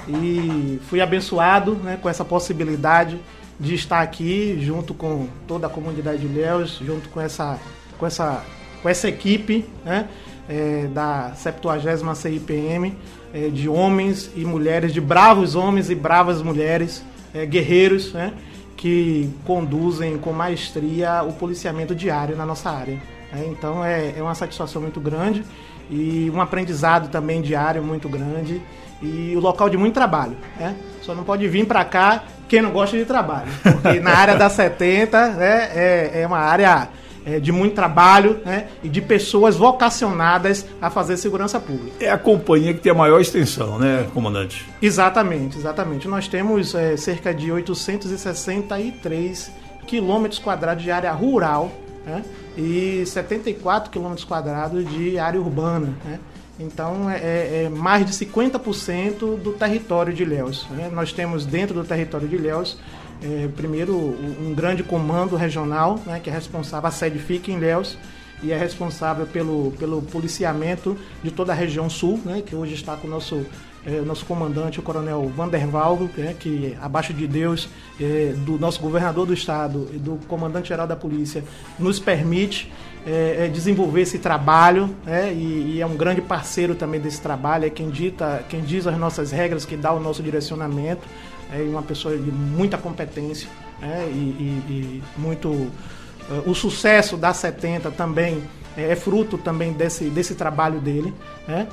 E fui abençoado, né, com essa possibilidade de estar aqui junto com toda a comunidade de Ilhéus, junto com essa, com essa, com essa equipe, né, é, da septuagésima C I P M, é, de homens e mulheres, de bravos homens e bravas mulheres, é, guerreiros, né, que conduzem com maestria o policiamento diário na nossa área. É, então é, é uma satisfação muito grande e um aprendizado também diário muito grande e o local de muito trabalho, né? Só não pode vir para cá quem não gosta de trabalho, porque na área da setenta, né, é, é uma área é, de muito trabalho, né, e de pessoas vocacionadas a fazer segurança pública. É a companhia que tem a maior extensão, né, comandante? Exatamente, exatamente. Nós temos é, cerca de oitocentos e sessenta e três quilômetros quadrados de área rural, né, e setenta e quatro quilômetros quadrados de área urbana, né? Então é, é mais de cinquenta por cento do território de Ilhéus, né? Nós temos dentro do território de Ilhéus, é, primeiro um grande comando regional, né, que é responsável, a sede fica em Ilhéus e é responsável pelo, pelo policiamento de toda a região sul, né, que hoje está com o nosso, é, nosso comandante, o coronel Vandervaldo, né, que abaixo de Deus, é, do nosso governador do estado e do comandante-geral da polícia, nos permite É, é desenvolver esse trabalho, né, e, e é um grande parceiro também desse trabalho, é quem, dita, quem diz as nossas regras, que dá o nosso direcionamento, é uma pessoa de muita competência, né, e, e, e muito... Uh, o sucesso da setenta também é, é fruto também desse, desse trabalho dele, né,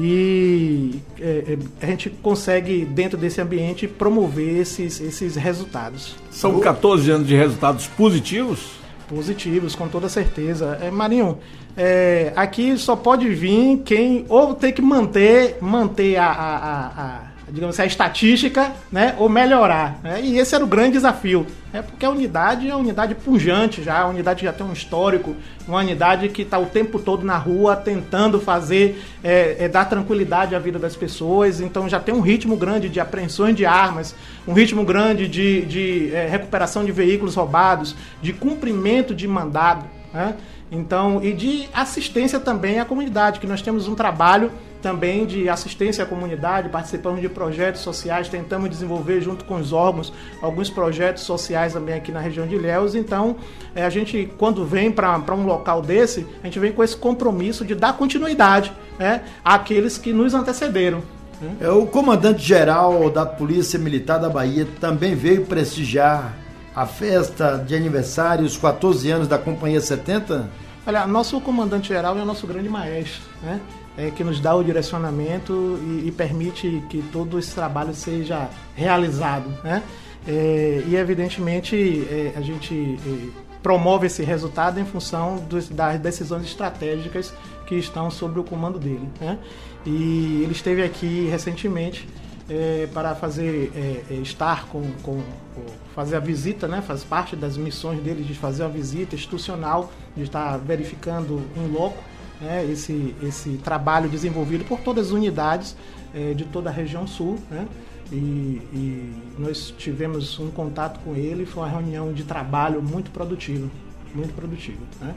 e é, a gente consegue, dentro desse ambiente, promover esses, esses resultados. São quatorze anos de resultados positivos? Positivos, com toda certeza. É, Marinho, é, aqui só pode vir quem ou tem que manter, manter a, a, a, a, digamos assim, a estatística, né, ou melhorar, né? E esse era o grande desafio, né, porque a unidade é uma unidade pujante já, a unidade já tem um histórico, uma unidade que está o tempo todo na rua tentando fazer, é, é, dar tranquilidade à vida das pessoas, então já tem um ritmo grande de apreensões de armas, um ritmo grande de, de é, recuperação de veículos roubados, de cumprimento de mandado, né? Então, e de assistência também à comunidade, que nós temos um trabalho também de assistência à comunidade, participamos de projetos sociais, tentamos desenvolver junto com os órgãos alguns projetos sociais também aqui na região de Ilhéus. Então, é, a gente, quando vem para um local desse, a gente vem com esse compromisso de dar continuidade, né, àqueles que nos antecederam. É, o comandante-geral da Polícia Militar da Bahia também veio prestigiar a festa de aniversário, os quatorze anos da Companhia setenta? Olha, nosso comandante-geral é o nosso grande maestro, né? é, que nos dá o direcionamento e, e permite que todo esse trabalho seja realizado, né? É, e evidentemente é, a gente é, promove esse resultado em função dos, das decisões estratégicas que estão sob o comando dele, né? E ele esteve aqui recentemente é, para fazer é, estar com, com fazer a visita, né? Faz parte das missões dele de fazer a visita institucional, de estar verificando em loco, né, esse, esse trabalho desenvolvido por todas as unidades é, de toda a região sul, né? E, e nós tivemos um contato com ele, foi uma reunião de trabalho muito produtiva, muito produtiva, né?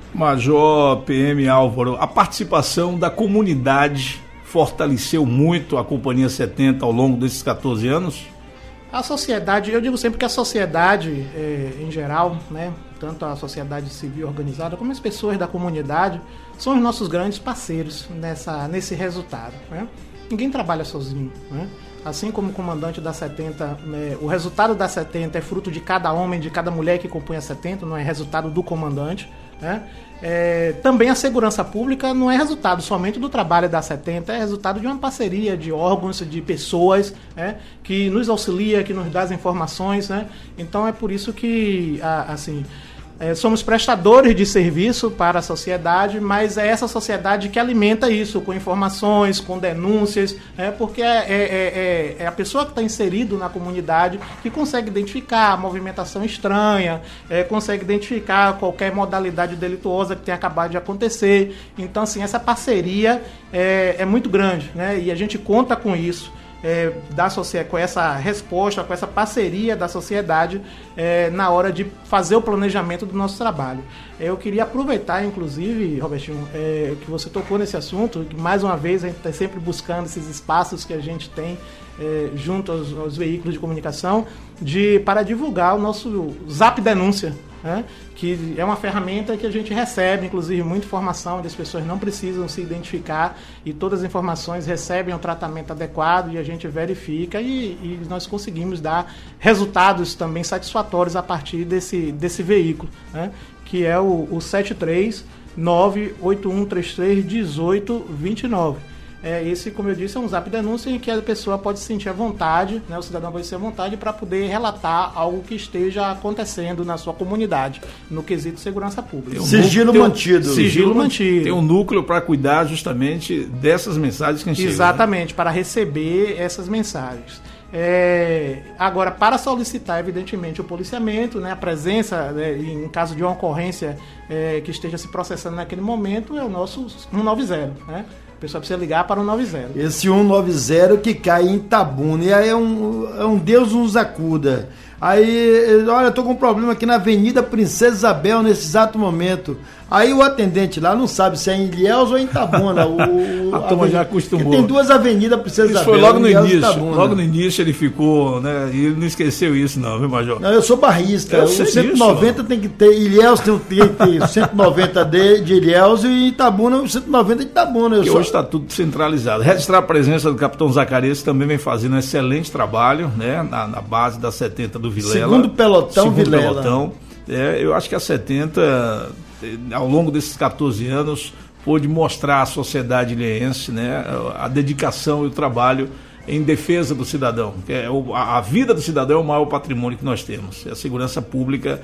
Major P M Álvaro, a participação da comunidade fortaleceu muito a Companhia setenta ao longo desses quatorze anos? A sociedade, eu digo sempre que a sociedade é, em geral, né, tanto a sociedade civil organizada como as pessoas da comunidade, são os nossos grandes parceiros nessa, nesse resultado, né? Ninguém trabalha sozinho, né? Assim como o comandante da setenta, né, o resultado da setenta é fruto de cada homem, de cada mulher que compõe a setenta, não é resultado do comandante, né? É, também a segurança pública não é resultado somente do trabalho da setenta, é resultado de uma parceria de órgãos, de pessoas, né, que nos auxilia, que nos dá as informações, né? Então é por isso que, assim, é, somos prestadores de serviço para a sociedade, mas é essa sociedade que alimenta isso, com informações, com denúncias, né, porque é, é, é, é a pessoa que está inserido na comunidade que consegue identificar a movimentação estranha, é, consegue identificar qualquer modalidade delituosa que tenha acabado de acontecer. Então, assim, essa parceria é, é muito grande, né, e a gente conta com isso. É, da com essa resposta, com essa parceria da sociedade é, na hora de fazer o planejamento do nosso trabalho. Eu queria aproveitar, inclusive, Robertinho, é, que você tocou nesse assunto, que mais uma vez a gente está sempre buscando esses espaços que a gente tem é, junto aos, aos veículos de comunicação de, para divulgar o nosso Zap Denúncia, né? Que é uma ferramenta que a gente recebe, inclusive, muita informação, onde as pessoas não precisam se identificar e todas as informações recebem um tratamento adequado e a gente verifica e, e nós conseguimos dar resultados também satisfatórios a partir desse, desse veículo, né? Que é o, o sete três nove oito um três três um oito dois nove. É, esse, como eu disse, é um Zap Denúncia em que a pessoa pode se sentir à vontade, né, o cidadão pode se sentir à vontade para poder relatar algo que esteja acontecendo na sua comunidade, no quesito segurança pública. Um sigilo tem, mantido. Sigilo, sigilo mantido. Tem um núcleo para cuidar justamente dessas mensagens que a gente Exatamente, chega, né? Para receber essas mensagens. É, agora, para solicitar, evidentemente, o policiamento, né, a presença, né, em caso de uma ocorrência é, que esteja se processando naquele momento, é o nosso cento e noventa, né? A pessoa precisa ligar para o cento e noventa. Esse cento e noventa que cai em Itabuna. E aí é um, é um Deus nos acuda. Aí, olha, eu tô com um problema aqui na Avenida Princesa Isabel nesse exato momento. Aí o atendente lá não sabe se é em Ilhéus ou em Itabuna. O, a turma já acostumou. Tem duas avenidas Princesa Isso Isabel. Foi logo no início. Logo no início ele ficou, né? E ele não esqueceu isso, não, viu, Major? Não, eu sou barrista. Eu o cento e noventa tem que ter. Ilhéus tem que ter cento e noventa de, de Ilhéus e Itabuna o cento e noventa de Itabuna. Eu que sou... hoje está tudo centralizado. Registrar a presença do capitão Zacarias, que também vem fazendo um excelente trabalho, né? Na, na base da setenta do Vilela. Segundo pelotão, Segundo Vilela. pelotão. É, eu acho que a setenta, ao longo desses quatorze anos, pôde mostrar à sociedade ilhéense, né, a dedicação e o trabalho em defesa do cidadão. É, a vida do cidadão é o maior patrimônio que nós temos. A segurança pública,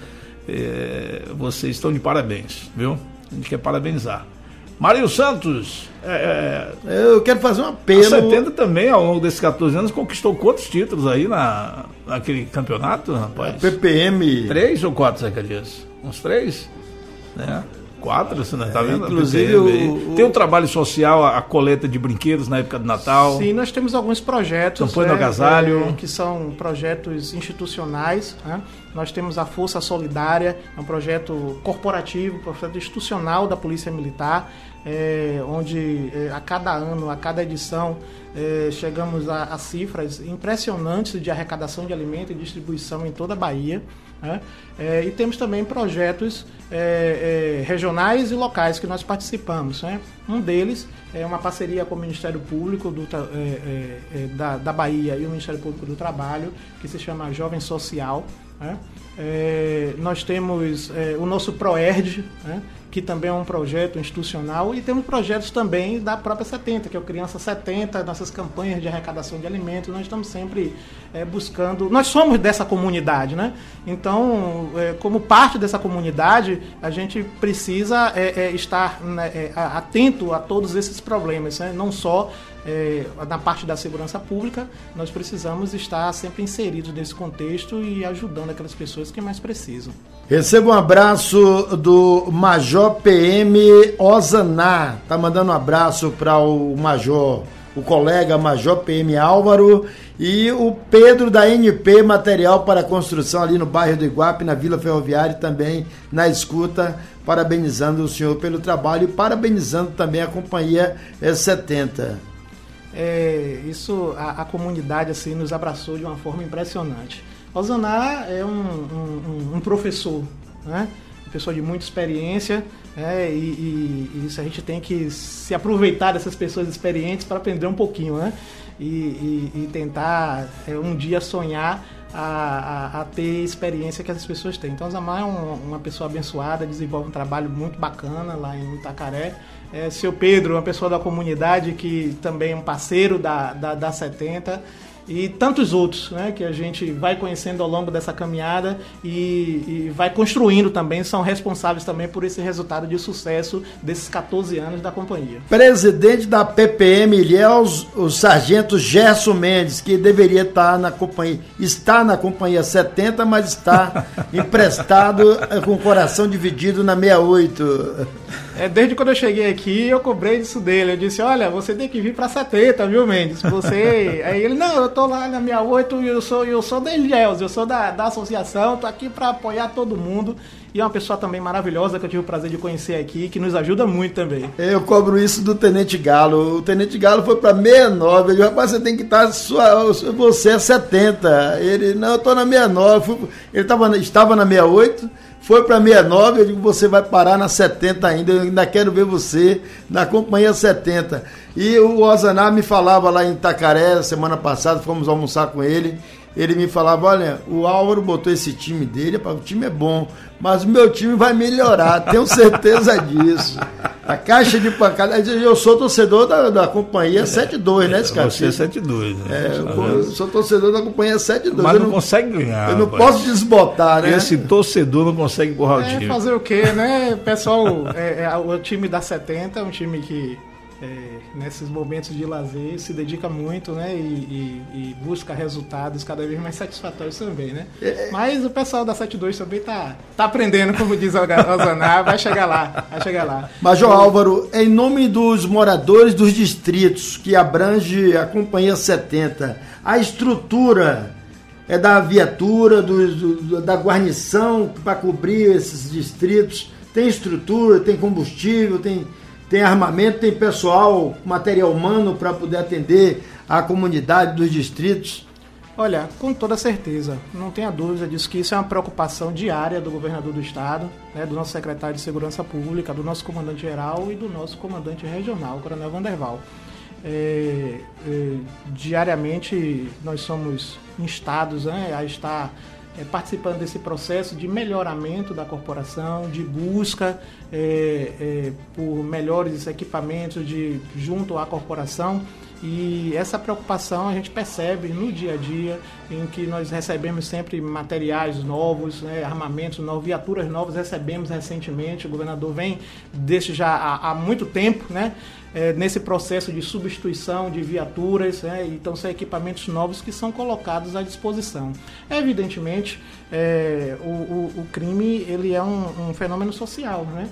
é, vocês estão de parabéns, viu? A gente quer parabenizar. Marinho Santos, é, eu quero fazer um apelo. A setenta também, ao longo desses quatorze anos, conquistou quantos títulos aí na, naquele campeonato, rapaz? P P M. Três ou quatro, Zacarias? Uns três? Né? Quatro, você não tá vendo? É, inclusive, o, tem um trabalho social, a, a coleta de brinquedos na época do Natal. Sim, nós temos alguns projetos. Campanha do Agasalho. É, que são projetos institucionais, né? Nós temos a Força Solidária, é um projeto corporativo, projeto institucional da Polícia Militar, é, onde é, a cada ano, a cada edição, é, chegamos a, a cifras impressionantes de arrecadação de alimento e distribuição em toda a Bahia. Né? É, e temos também projetos é, é, regionais e locais que nós participamos. Né? Um deles é uma parceria com o Ministério Público do, é, é, da, da Bahia e o Ministério Público do Trabalho, que se chama Jovem Social. Né? É, nós temos é, o nosso PROERD, né? que também é um projeto institucional, e temos projetos também da própria setenta, que é o Criança setenta, nossas campanhas de arrecadação de alimentos. Nós estamos sempre é, buscando, nós somos dessa comunidade, né? Então, é, como parte dessa comunidade, a gente precisa é, é, estar né, é, atento a todos esses problemas, né? Não só é, na parte da segurança pública, nós precisamos estar sempre inseridos nesse contexto e ajudando aquelas pessoas que mais precisam. Receba um abraço do Major P M Ozaná, tá mandando um abraço para o Major, o colega Major P M Álvaro, e o Pedro da N P Material para Construção ali no bairro do Iguape, na Vila Ferroviária, também na escuta, parabenizando o senhor pelo trabalho e parabenizando também a Companhia setenta. É, isso, a, a comunidade assim, nos abraçou de uma forma impressionante. Ozaná é um, um, um professor, né? Uma pessoa de muita experiência, né? e, e, e isso a gente tem que se aproveitar dessas pessoas experientes para aprender um pouquinho, né? E, e, e tentar é, um dia sonhar a, a, a ter experiência que essas pessoas têm. Então, Ozaná é um, uma pessoa abençoada, desenvolve um trabalho muito bacana lá em Itacaré. É, seu Pedro, uma pessoa da comunidade que também é um parceiro da, da, da setenta, e tantos outros, né, que a gente vai conhecendo ao longo dessa caminhada e, e vai construindo também, são responsáveis também por esse resultado de sucesso desses quatorze anos da companhia. Presidente da P P M Ilhéus, o sargento Gerson Mendes, que deveria estar na companhia, está na Companhia setenta, mas está emprestado com o coração dividido na sessenta e oito. É, desde quando eu cheguei aqui, eu cobrei isso dele. Eu disse, olha, você tem que vir para setenta, viu, Mendes? Você... Aí ele, não, eu tô lá na sessenta e oito e eu sou, eu sou da Ilhéus, eu sou da, da associação, tô aqui para apoiar todo mundo. E é uma pessoa também maravilhosa que eu tive o prazer de conhecer aqui, que nos ajuda muito também. Eu cobro isso do Tenente Galo. O Tenente Galo foi para sessenta e nove. Ele disse, rapaz, você tem que estar, sua, você é setenta. Ele, não, eu tô na sessenta e nove. Fui, ele tava, estava na sessenta e oito. Foi para sessenta e nove, eu digo, você vai parar na setenta ainda, eu ainda quero ver você na Companhia setenta. E o Ozaná me falava lá em Itacaré, semana passada, fomos almoçar com ele, ele me falava, olha, o Álvaro botou esse time dele, o time é bom, mas o meu time vai melhorar, tenho certeza disso. A caixa de pancada, eu sou torcedor da, da Companhia setenta e dois, né, esse cara? Você é setenta e dois, né? É, eu sou torcedor da Companhia setenta e dois. Mas eu não, não consegue ganhar. Eu não rapaz. posso desbotar, né? Esse torcedor não consegue empurrar é, o time. Fazer o quê, né? Pessoal, é, é, o time da setenta é um time que É, nesses momentos de lazer se dedica muito, né, e, e, e busca resultados cada vez mais satisfatórios também, né? É, mas o pessoal da setenta e dois também tá, tá aprendendo, como diz o Ozaná, vai chegar lá, vai chegar lá. Major Álvaro, em nome dos moradores dos distritos que abrange a Companhia setenta, a estrutura é da viatura, do, do, da guarnição para cobrir esses distritos, tem estrutura, tem combustível, tem... Tem armamento, tem pessoal, material humano para poder atender a comunidade dos distritos? Olha, com toda certeza, não tenha dúvida disso, que isso é uma preocupação diária do governador do estado, né, do nosso secretário de Segurança Pública, do nosso comandante-geral e do nosso comandante regional, o coronel Vanderval. É, é, diariamente nós somos instados, né, a estar É, participando desse processo de melhoramento da corporação, de busca é, é, por melhores equipamentos de, junto à corporação, e essa preocupação a gente percebe no dia a dia, em que nós recebemos sempre materiais novos, né, armamentos novos, viaturas novas, recebemos recentemente, o governador vem desse já há, há muito tempo, né, é, nesse processo de substituição de viaturas, né, então são equipamentos novos que são colocados à disposição. Evidentemente, é, o, o, o crime ele é um, um fenômeno social, né,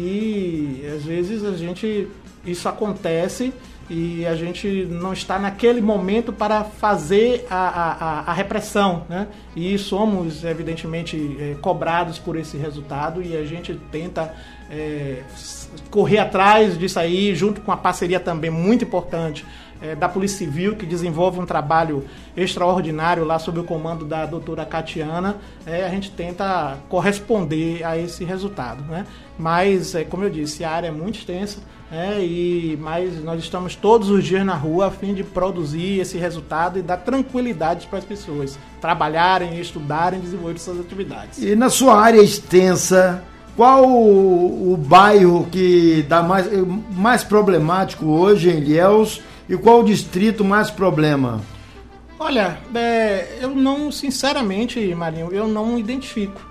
e às vezes a gente, isso acontece e a gente não está naquele momento para fazer a, a, a repressão, né? E somos, evidentemente, é, cobrados por esse resultado, e a gente tenta é, correr atrás disso aí, junto com a parceria também muito importante é, da Polícia Civil, que desenvolve um trabalho extraordinário lá sob o comando da doutora Catiana. É, a gente tenta corresponder a esse resultado, né? Mas, é, como eu disse, a área é muito extensa, é, e, mas nós estamos todos os dias na rua a fim de produzir esse resultado e dar tranquilidade para as pessoas trabalharem, estudarem, desenvolver suas atividades. E na sua área extensa, qual o, o bairro que dá mais, mais problemático hoje em Ilhéus e qual o distrito mais problema? Olha, é, eu não, sinceramente, Marinho, eu não identifico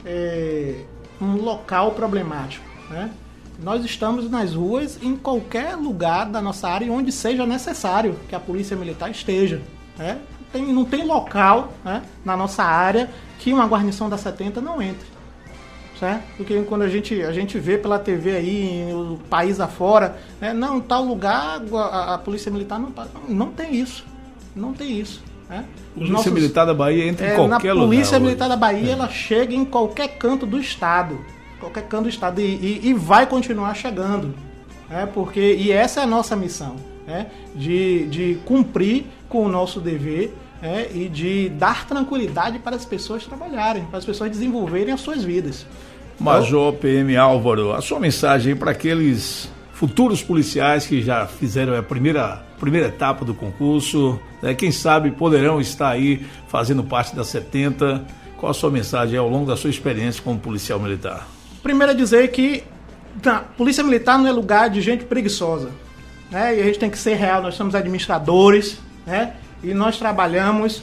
é, um local problemático, né? Nós estamos nas ruas em qualquer lugar da nossa área onde seja necessário que a Polícia Militar esteja, né? Tem, não tem local, né, na nossa área que uma guarnição da setenta não entre, certo? Porque quando a gente, a gente vê pela T V aí, o país afora, né, não, tal lugar a, a Polícia Militar não, não tem isso, não tem isso. Né? A Polícia nossos, Militar da Bahia entra em é, qualquer lugar. A Polícia lugar, Militar hoje. da Bahia, é. ela chega em qualquer canto do estado, qualquer canto do estado e, e, e vai continuar chegando, né? Porque, e essa é a nossa missão, né? de, de cumprir com o nosso dever, é, e de dar tranquilidade para as pessoas trabalharem, para as pessoas desenvolverem as suas vidas. Major P M Álvaro, a sua mensagem para aqueles futuros policiais que já fizeram a primeira, primeira etapa do concurso, né, quem sabe poderão estar aí fazendo parte da setenta. Qual a sua mensagem ao longo da sua experiência como policial militar? Primeiro é dizer que a Polícia Militar não é lugar de gente preguiçosa, né? E a gente tem que ser real, nós somos administradores, né? E nós trabalhamos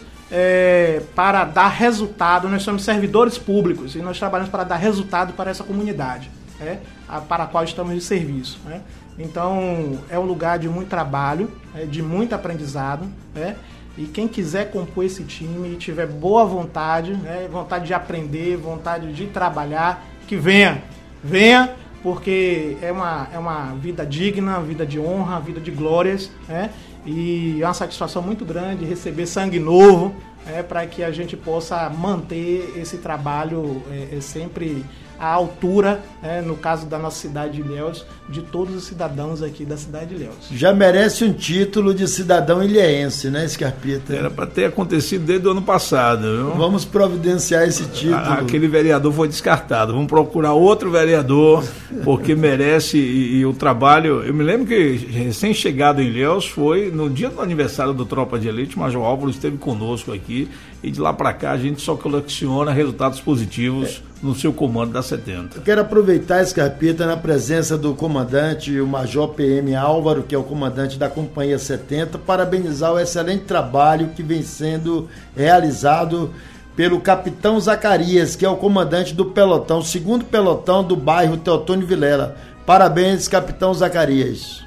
é, para dar resultado, nós somos servidores públicos e nós trabalhamos para dar resultado para essa comunidade, né, para a qual estamos de serviço. Né? Então, é um lugar de muito trabalho, é, de muito aprendizado, né? E quem quiser compor esse time e tiver boa vontade, né, vontade de aprender, vontade de trabalhar, que venha, venha, porque é uma, é uma vida digna, vida de honra, vida de glórias, né? E é uma satisfação muito grande receber sangue novo, é, para que a gente possa manter esse trabalho é, é sempre à altura, é, no caso da nossa cidade de Ilhéus, de todos os cidadãos aqui da cidade de Ilhéus. Já merece um título de cidadão ilhéense, né, Scarpita? Era para ter acontecido desde o ano passado, viu? Vamos providenciar esse título. A, aquele vereador foi descartado. Vamos procurar outro vereador, porque merece, e, e o trabalho... Eu me lembro que recém-chegado em Ilhéus foi no dia do aniversário do Tropa de Elite, o Major Álvaro esteve conosco aqui, e de lá para cá a gente só coleciona resultados positivos é. no seu comando da setenta. Eu quero aproveitar, Scarpita, na presença do comandante, o Major P M Álvaro, que é o comandante da Companhia setenta, parabenizar o excelente trabalho que vem sendo realizado pelo Capitão Zacarias, que é o comandante do pelotão, segundo pelotão do bairro Teotônio Vilela. Parabéns, Capitão Zacarias.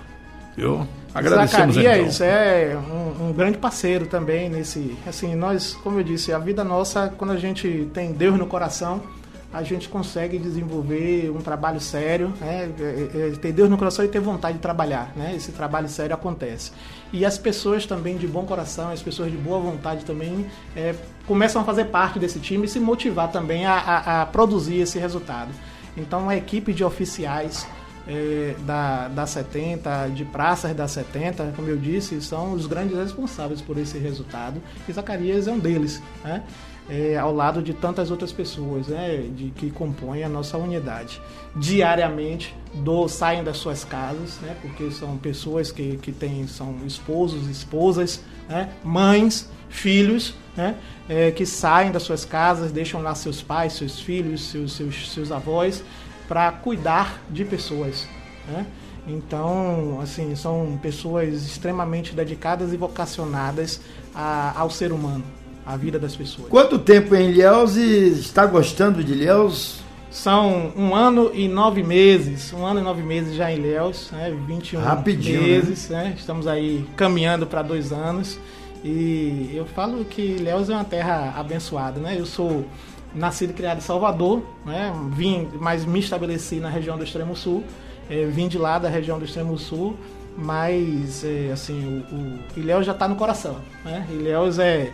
Eu agradecemos. Zacarias então. é um, um grande parceiro também nesse, assim, nós, como eu disse, a vida nossa, quando a gente tem Deus no coração, a gente consegue desenvolver um trabalho sério, né? é, é, ter Deus no coração e ter vontade de trabalhar, né? Esse trabalho sério acontece. E as pessoas também de bom coração, as pessoas de boa vontade também é, começam a fazer parte desse time e se motivar também a, a, a produzir esse resultado. Então a equipe de oficiais É, da, da setenta, de praças da setenta, como eu disse, são os grandes responsáveis por esse resultado, e Zacarias é um deles, né? É, ao lado de tantas outras pessoas, né, de, que compõem a nossa unidade. Diariamente do, saem das suas casas, né, porque são pessoas que, que têm, são esposos, esposas, né, mães, filhos, né, é, que saem das suas casas, deixam lá seus pais, seus filhos, seus, seus, seus avós, para cuidar de pessoas, né? Então, assim, são pessoas extremamente dedicadas e vocacionadas a, ao ser humano, à vida das pessoas. Quanto tempo em Ilhéus e está gostando de Ilhéus? São um ano e nove meses, um ano e nove meses já em Ilhéus, né? vinte e um Rapidinho, meses, né? né? Estamos aí caminhando para dois anos e eu falo que Ilhéus é uma terra abençoada, né? Eu sou nascido e criado em Salvador, né? Vim, mas me estabeleci na região do Extremo Sul, é, vim de lá da região do Extremo Sul, mas é, assim, o, o Ilhéus já está no coração, né? Ilhéus é,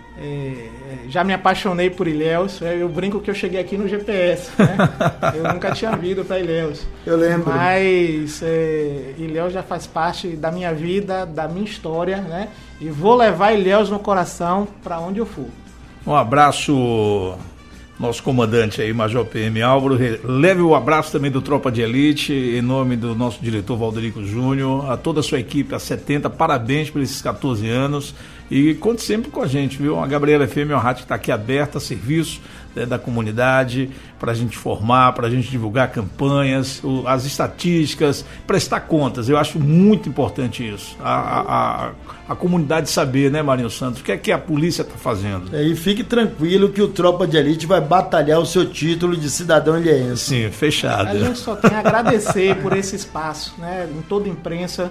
é, já me apaixonei por Ilhéus, é, eu brinco que eu cheguei aqui no G P S, né? Eu nunca tinha vindo para Ilhéus. Eu lembro. Mas é, Ilhéus já faz parte da minha vida, da minha história, né? E vou levar Ilhéus no coração para onde eu for. Um abraço, nosso comandante aí, Major P M Álvaro. Leve o abraço também do Tropa de Elite, em nome do nosso diretor Valderico Júnior, a toda a sua equipe, a setenta, parabéns por esses catorze anos e conte sempre com a gente, viu? A Gabriela F M é uma rádio que está aqui aberta a serviço né, da comunidade, para a gente formar, para a gente divulgar campanhas, o, as estatísticas, prestar contas. Eu acho muito importante isso. A, a, a, a comunidade saber, né, Marinho Santos, o que é que a polícia está fazendo. É, e fique tranquilo que o Tropa de Elite vai batalhar o seu título de cidadão ilhéense. Sim, fechado. A gente só tem a agradecer por esse espaço, né, em toda a imprensa,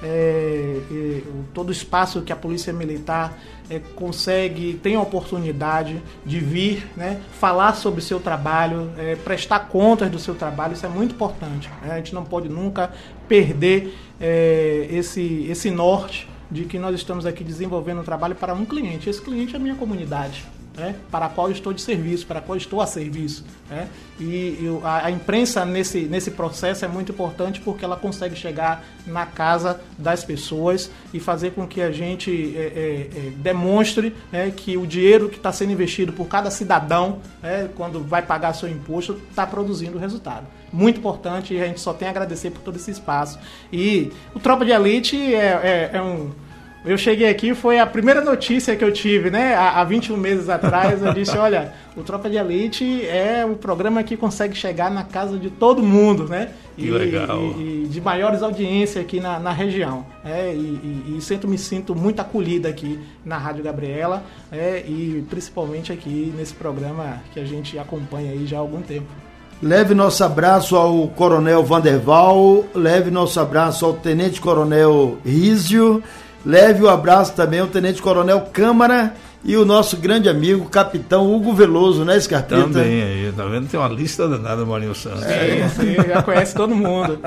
é, é, todo o espaço que a Polícia Militar é, consegue, tem a oportunidade de vir, né, falar sobre o seu trabalho, é, prestar contas do seu trabalho. Isso é muito importante, né? A gente não pode nunca perder é, esse, esse norte de que nós estamos aqui desenvolvendo um trabalho para um cliente. Esse cliente é a minha comunidade, né, para a qual eu estou de serviço, para a qual eu estou a serviço, né? E eu, a, a imprensa nesse, nesse processo é muito importante porque ela consegue chegar na casa das pessoas e fazer com que a gente é, é, é, demonstre, né, que o dinheiro que está sendo investido por cada cidadão, né, quando vai pagar seu imposto, está produzindo resultado. Muito importante, e a gente só tem a agradecer por todo esse espaço. E o Tropa de Elite é, é, é um... Eu cheguei aqui, foi a primeira notícia que eu tive, né? Há, há vinte e um meses atrás, eu disse, olha, o Tropa de Elite é o programa que consegue chegar na casa de todo mundo, né? E, que legal. E, e de maiores audiências aqui na, na região. É, e, e, e sempre me sinto muito acolhida aqui na Rádio Gabriela, é, e principalmente aqui nesse programa que a gente acompanha aí já há algum tempo. Leve nosso abraço ao Coronel Vanderval, leve nosso abraço ao Tenente Coronel Rísio, leve o abraço também ao Tenente Coronel Câmara e o nosso grande amigo, Capitão Hugo Veloso, né, Scarpita? Também aí, tá vendo? Tem uma lista danada, Marinho Santos. É, sim, já conhece todo mundo.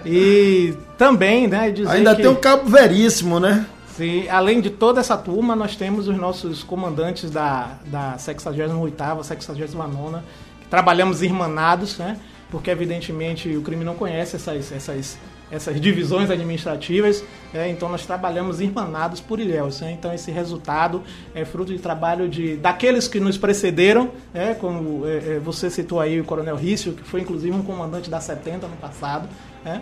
E também, né, dizer ainda que... tem o Cabo Veríssimo, né? Sim, além de toda essa turma, nós temos os nossos comandantes da, da sexagésima oitava, sexagésima nona, que trabalhamos irmanados, né? Porque evidentemente o crime não conhece essas... essas essas divisões administrativas, é, então nós trabalhamos irmanados por Ilhéus, né? Então esse resultado é fruto de trabalho de, daqueles que nos precederam, é, como é, você citou aí o Coronel Rício, que foi inclusive um comandante da setenta no passado, é,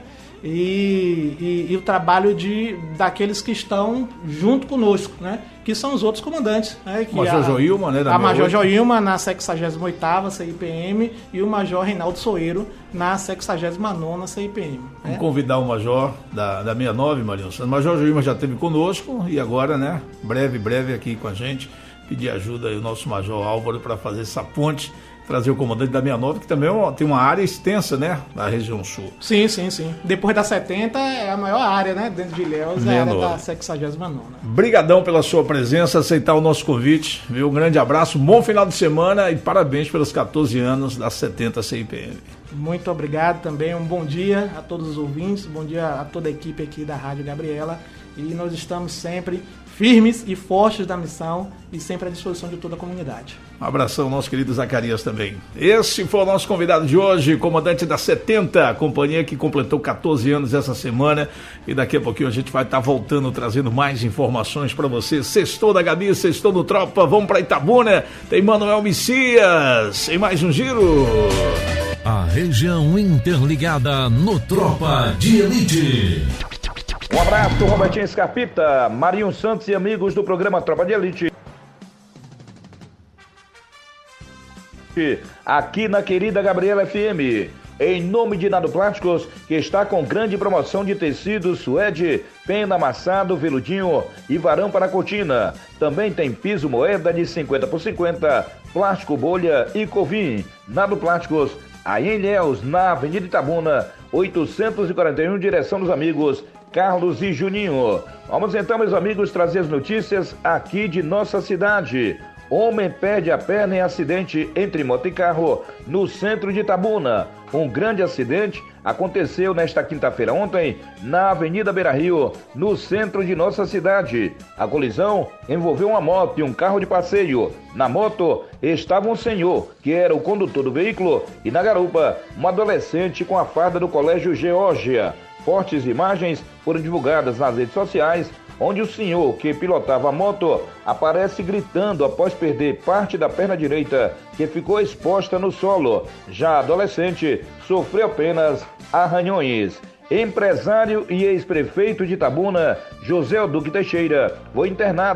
e, e, e o trabalho de, daqueles que estão junto conosco, né? Que são os outros comandantes. Né? Que Major a, Joilma, né? Da a Major Joilma na sexagésima oitava C I P M e o Major Reinaldo Soeiro na sexagésima nona C I P M. Vamos né? convidar o Major da, da sessenta e nove, Marinho Santos. O Major Joilma já esteve conosco e agora, né? Breve, breve aqui com a gente. Pedir ajuda aí o nosso Major Álvaro para fazer essa ponte, trazer o comandante da sessenta e nove, que também tem uma área extensa, né, na região sul. Sim, sim, sim. Depois da setenta é a maior área, né, dentro de Ilhéus, é a área da sexagésima nona. Brigadão pela sua presença, aceitar o nosso convite, viu? Um grande abraço, um bom final de semana e parabéns pelos quatorze anos da setenta C I P M. Muito obrigado também, um bom dia a todos os ouvintes, bom dia a toda a equipe aqui da Rádio Gabriela, e nós estamos sempre firmes e fortes da missão e sempre à disposição de toda a comunidade. Um abração, nosso querido Zacarias também. Esse foi o nosso convidado de hoje, comandante da setenta, a companhia que completou quatorze anos essa semana, e daqui a pouquinho a gente vai estar voltando, trazendo mais informações para você. Sextou da Gabi, sextou no Tropa, vamos para Itabuna, tem Manuel Messias, em mais um giro. A região interligada no Tropa de Elite. Um abraço, Robertinho Scarpita, Marinho Santos e amigos do programa Tropa de Elite. Aqui na querida Gabriela F M, em nome de Nado Plásticos, que está com grande promoção de tecido, suede, pena amassado, veludinho e varão para cortina. Também tem piso moeda de cinquenta por cinquenta, plástico bolha e covim. Nado Plásticos, aí em Ilhéus, na Avenida Itabuna, oitocentos e quarenta e um, direção dos amigos Carlos e Juninho. Vamos então, meus amigos, trazer as notícias aqui de nossa cidade. Homem perde a perna em acidente entre moto e carro no centro de Itabuna. Um grande acidente aconteceu nesta quinta-feira ontem na Avenida Beira-Rio, no centro de nossa cidade. A colisão envolveu uma moto e um carro de passeio. Na moto estava um senhor, que era o condutor do veículo, e na garupa, uma adolescente com a farda do Colégio Geórgia. Fortes imagens foram divulgadas nas redes sociais, onde o senhor que pilotava a moto aparece gritando após perder parte da perna direita, que ficou exposta no solo. Já a adolescente sofreu apenas arranhões. Empresário e ex-prefeito de Itabuna, José Duque Teixeira, foi internado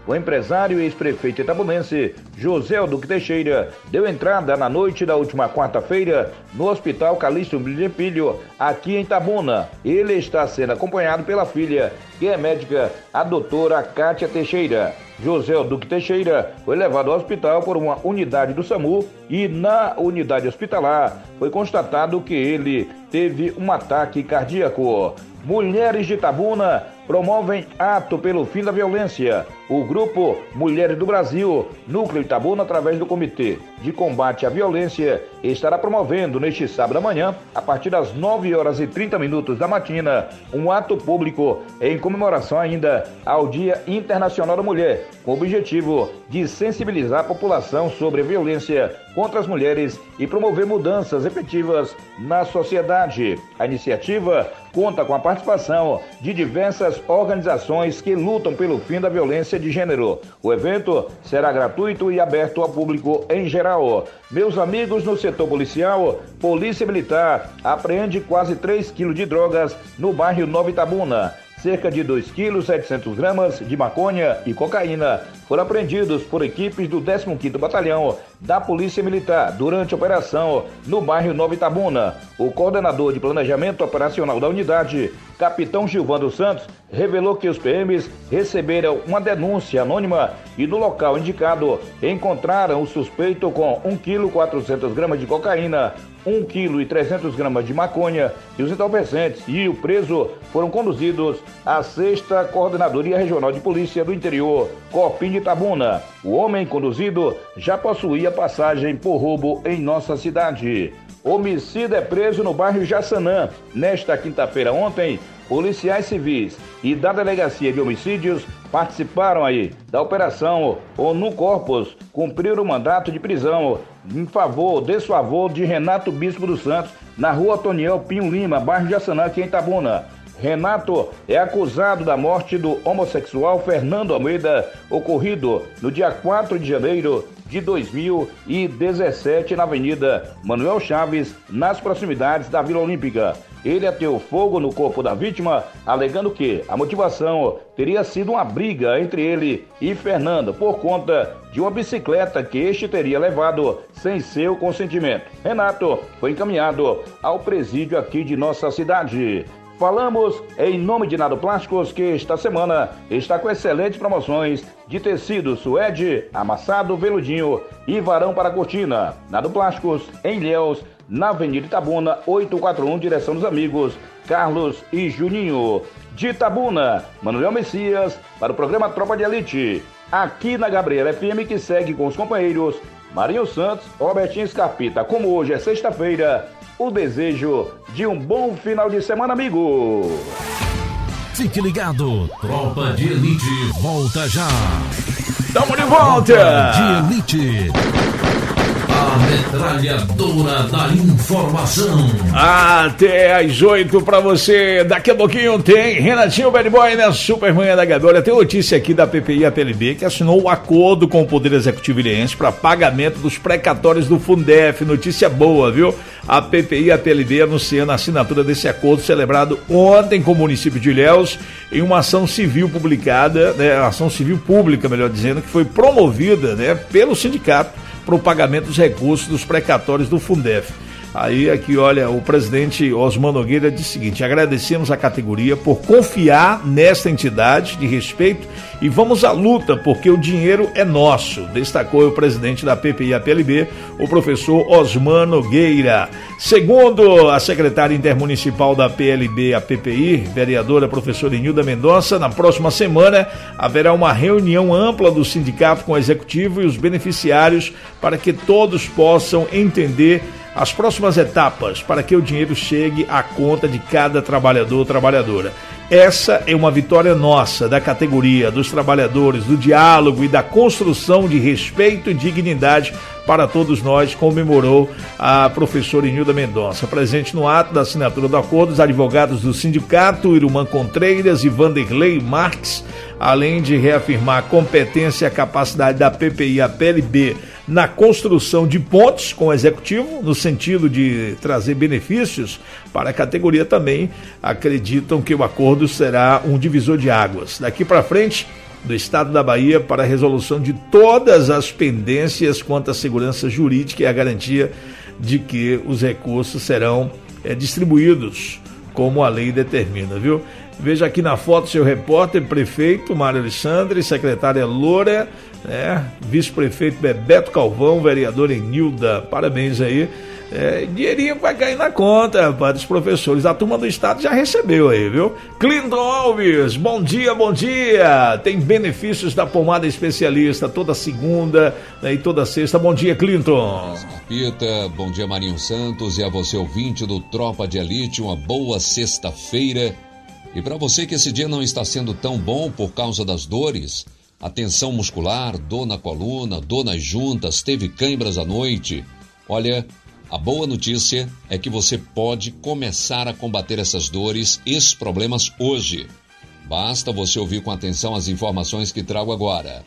O empresário e ex-prefeito itabunense José Duque Teixeira deu entrada na noite da última quarta-feira no Hospital Calixto Filho, aqui em Itabuna. Ele está sendo acompanhado pela filha, que é médica, a doutora Cátia Teixeira. José Duque Teixeira foi levado ao hospital por uma unidade do SAMU e na unidade hospitalar foi constatado que ele teve um ataque cardíaco. Mulheres de Itabuna promovem ato pelo fim da violência. O grupo Mulheres do Brasil, Núcleo Itabuna, através do Comitê de Combate à Violência, estará promovendo neste sábado amanhã, a partir das nove horas e trinta minutos da matina, um ato público em comemoração ainda ao Dia Internacional da Mulher, com o objetivo de sensibilizar a população sobre a violência contra as mulheres e promover mudanças efetivas na sociedade. A iniciativa conta com a participação de diversas organizações que lutam pelo fim da violência de gênero. O evento será gratuito e aberto ao público em geral. Meus amigos, no setor policial, Polícia Militar apreende quase três quilos de drogas no bairro Nova Itabuna. Cerca de dois quilos e setecentos gramas de maconha e cocaína foram apreendidos por equipes do décimo quinto Batalhão da Polícia Militar durante a operação no bairro Nova Itabuna. O coordenador de planejamento operacional da unidade, capitão Gilvando Santos, revelou que os P Ms receberam uma denúncia anônima e no local indicado encontraram o suspeito com um quilo e quatrocentos gramas de cocaína, um quilo e trezentos gramas de maconha e os entorpecentes, e o preso foram conduzidos à sexta Coordenadoria Regional de Polícia do Interior, Copim de Itabuna. O homem conduzido já possuía passagem por roubo em nossa cidade. Homicida é preso no bairro Jaçanã. Nesta quinta-feira ontem, policiais civis e da Delegacia de Homicídios participaram aí da operação ONU Corpus, cumpriram o mandato de prisão em favor, desfavor de Renato Bispo dos Santos, na rua Toniel Pinho Lima, bairro Jaçanã, aqui em Itabuna. Renato é acusado da morte do homossexual Fernando Almeida, ocorrido no dia quatro de janeiro de dois mil e dezessete na Avenida Manuel Chaves, nas proximidades da Vila Olímpica. Ele ateou fogo no corpo da vítima, alegando que a motivação teria sido uma briga entre ele e Fernando por conta de uma bicicleta que este teria levado sem seu consentimento. Renato foi encaminhado ao presídio aqui de nossa cidade. Falamos em nome de Nado Plásticos, que esta semana está com excelentes promoções de tecido suede, amassado, veludinho e varão para cortina. Nado Plásticos, em Ilhéus, na Avenida Itabuna, oitocentos e quarenta e um, direção dos amigos Carlos e Juninho. De Itabuna, Manuel Messias, para o programa Tropa de Elite, aqui na Gabriela F M, que segue com os companheiros Marinho Santos, Robertinho Scarpita. Como hoje é sexta-feira, o desejo de um bom final de semana, amigo. Fique ligado, Tropa de Elite volta já. Tamo de volta. Tropa de Elite, a metralhadora da informação. Até às oito pra você. Daqui a pouquinho tem Renatinho Bad Boy na Supermanhã da Gabriela. Tem notícia aqui da P P I A P L B, que assinou um acordo com o Poder Executivo Ilhéense para pagamento dos precatórios do Fundef. Notícia boa, viu? A P P I A P L B anunciando a assinatura desse acordo celebrado ontem com o município de Ilhéus em uma ação civil publicada, né, ação civil pública, melhor dizendo, que foi promovida, né, pelo sindicato para o pagamento dos recursos dos precatórios do Fundef. Aí aqui, olha, o presidente Osmar Nogueira disse o seguinte: agradecemos a categoria por confiar nesta entidade de respeito e vamos à luta porque o dinheiro é nosso, destacou o presidente da P P I A P L B, o professor Osmar Nogueira. Segundo a secretária intermunicipal da P L B, a P P I, vereadora professora Inilda Mendonça, na próxima semana haverá uma reunião ampla do sindicato com o executivo e os beneficiários para que todos possam entender as próximas etapas para que o dinheiro chegue à conta de cada trabalhador ou trabalhadora. Essa é uma vitória nossa, da categoria, dos trabalhadores, do diálogo e da construção de respeito e dignidade para todos nós, comemorou a professora Inilda Mendonça. Presente no ato da assinatura do acordo, os advogados do sindicato, Irumã Contreiras e Vanderlei Marques, além de reafirmar a competência e a capacidade da P P I A P L B na construção de pontes com o executivo, no sentido de trazer benefícios para a categoria, também acreditam que o acordo será um divisor de águas. Daqui para frente, do Estado da Bahia para a resolução de todas as pendências quanto à segurança jurídica e a garantia de que os recursos serão é, distribuídos como a lei determina, viu? Veja aqui na foto seu repórter, prefeito Mário Alexandre, secretária Loura, né? Vice-prefeito Bebeto Calvão, vereador Enilda, parabéns aí. É, dinheirinho vai cair na conta para os professores. A turma do estado já recebeu aí, viu? Clinton Alves, bom dia, bom dia. Tem benefícios da pomada especialista toda segunda, né, e toda sexta. Bom dia, Clinton. Capita, bom dia, Marinho Santos, e a você, ouvinte do Tropa de Elite, uma boa sexta-feira. E para você que esse dia não está sendo tão bom por causa das dores, a tensão muscular, dor na coluna, dor nas juntas, teve câimbras à noite, olha, a boa notícia é que você pode começar a combater essas dores, esses problemas hoje. Basta você ouvir com atenção as informações que trago agora.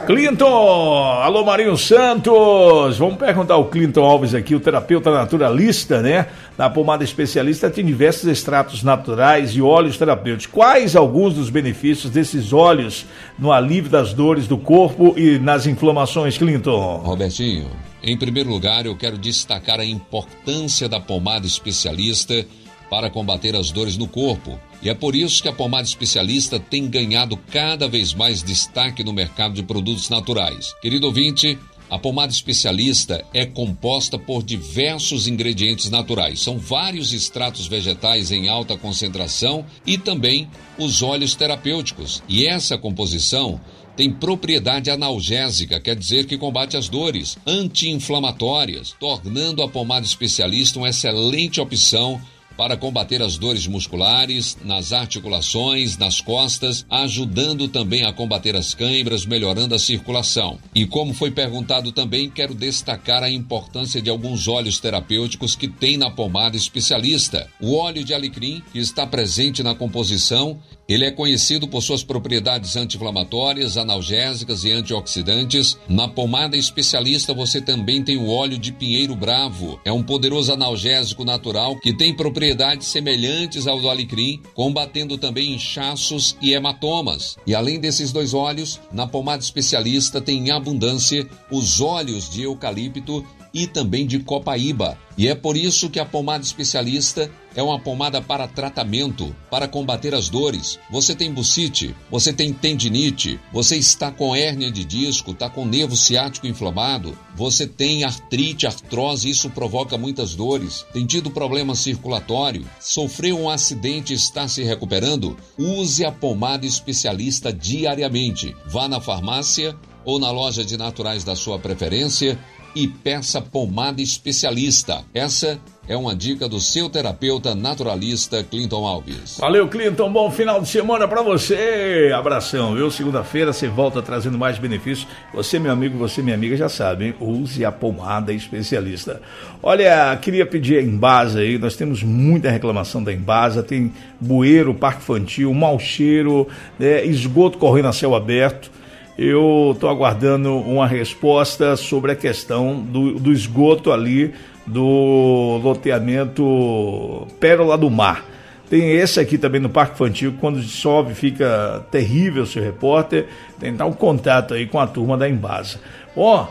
Clinton, alô Marinho Santos, vamos perguntar ao Clinton Alves aqui, o terapeuta naturalista, né? Na pomada especialista tem diversos extratos naturais e óleos terapêuticos. Quais alguns dos benefícios desses óleos no alívio das dores do corpo e nas inflamações, Clinton? Robertinho, em primeiro lugar eu quero destacar a importância da pomada especialista para combater as dores no corpo. E é por isso que a pomada especialista tem ganhado cada vez mais destaque no mercado de produtos naturais. Querido ouvinte, a pomada especialista é composta por diversos ingredientes naturais. São vários extratos vegetais em alta concentração e também os óleos terapêuticos. E essa composição tem propriedade analgésica, quer dizer que combate as dores, anti-inflamatórias, tornando a pomada especialista uma excelente opção para combater as dores musculares, nas articulações, nas costas, ajudando também a combater as câimbras, melhorando a circulação. E como foi perguntado também, quero destacar a importância de alguns óleos terapêuticos que tem na pomada especialista. O óleo de alecrim, que está presente na composição, ele é conhecido por suas propriedades anti-inflamatórias, analgésicas e antioxidantes. Na pomada especialista você também tem o óleo de pinheiro bravo. É um poderoso analgésico natural que tem propriedades semelhantes ao do alecrim, combatendo também inchaços e hematomas. E além desses dois óleos, na pomada especialista tem em abundância os óleos de eucalipto e também de copaíba. E é por isso que a pomada especialista é uma pomada para tratamento, para combater as dores. Você tem bucite, você tem tendinite, você está com hérnia de disco, está com nervo ciático inflamado, você tem artrite, artrose, isso provoca muitas dores, tem tido problema circulatório, sofreu um acidente e está se recuperando? Use a pomada especialista diariamente. Vá na farmácia ou na loja de naturais da sua preferência e peça pomada especialista. Essa é uma dica do seu terapeuta naturalista Clinton Alves. Valeu, Clinton, bom final de semana pra você. Abração, viu? Segunda-feira você volta trazendo mais benefícios. Você, meu amigo, você, minha amiga, já sabe, hein? Use a pomada especialista. Olha, queria pedir a Embasa aí, nós temos muita reclamação da Embasa, tem bueiro, parque infantil, mau cheiro, né? Esgoto correndo a céu aberto. Eu estou aguardando uma resposta sobre a questão do, do esgoto ali do loteamento Pérola do Mar. Tem esse aqui também no Parque Infantil, quando chove fica terrível, seu repórter. Tentar um contato aí com a turma da Embasa. Bom,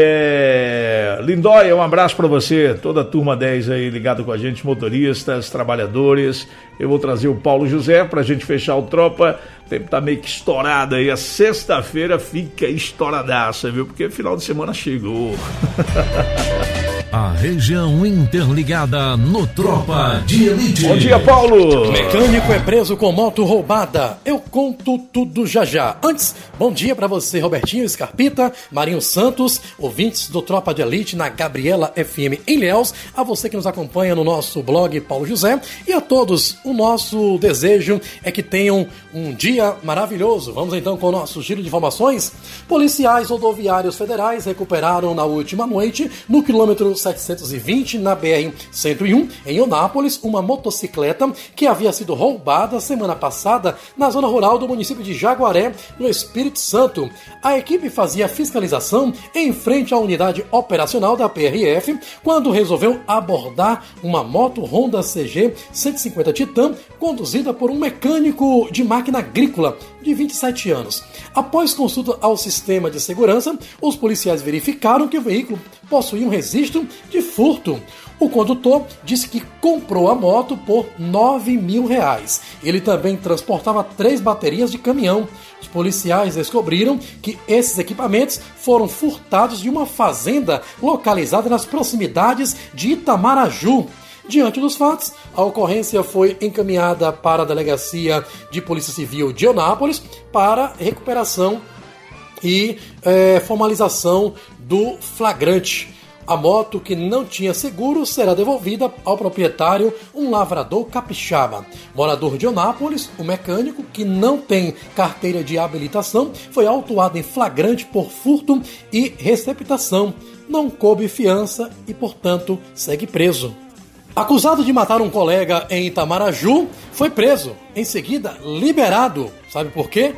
é... Lindóia, um abraço para você, toda a turma dez aí ligado com a gente, motoristas, trabalhadores. Eu vou trazer o Paulo José pra gente fechar o Tropa. O tempo tá meio que estourado aí, a sexta-feira fica estouradaça, viu? Porque final de semana chegou. A região interligada no Tropa de Elite. Bom dia, Paulo. Mecânico é preso com moto roubada. Eu conto tudo já já. Antes, bom dia pra você, Robertinho Scarpita, Marinho Santos, ouvintes do Tropa de Elite na Gabriela F M em Ilhéus, a você que nos acompanha no nosso blog Paulo José e a todos, o nosso desejo é que tenham um dia maravilhoso. Vamos então com o nosso giro de informações. Policiais rodoviários federais recuperaram na última noite, no quilômetro setecentos e vinte, na B R cento e um, em Eunápolis, uma motocicleta que havia sido roubada semana passada na zona rural do município de Jaguaré, no Espírito Santo. A equipe fazia fiscalização em frente à unidade operacional da P R F quando resolveu abordar uma moto Honda C G cento e cinquenta Titan conduzida por um mecânico de máquina agrícola de vinte e sete anos. Após consulta ao sistema de segurança, os policiais verificaram que o veículo possuía um registro de furto. O condutor disse que comprou a moto por nove mil reais. Ele também transportava três baterias de caminhão. Os policiais descobriram que esses equipamentos foram furtados de uma fazenda localizada nas proximidades de Itamaraju. Diante dos fatos, a ocorrência foi encaminhada para a Delegacia de Polícia Civil de Eunápolis para recuperação e é, formalização do flagrante. A moto, que não tinha seguro, será devolvida ao proprietário, um lavrador capixaba. Morador de Eunápolis, o mecânico, que não tem carteira de habilitação, foi autuado em flagrante por furto e receptação. Não coube fiança e, portanto, segue preso. Acusado de matar um colega em Itamaraju, foi preso. Em seguida, liberado. Sabe por quê?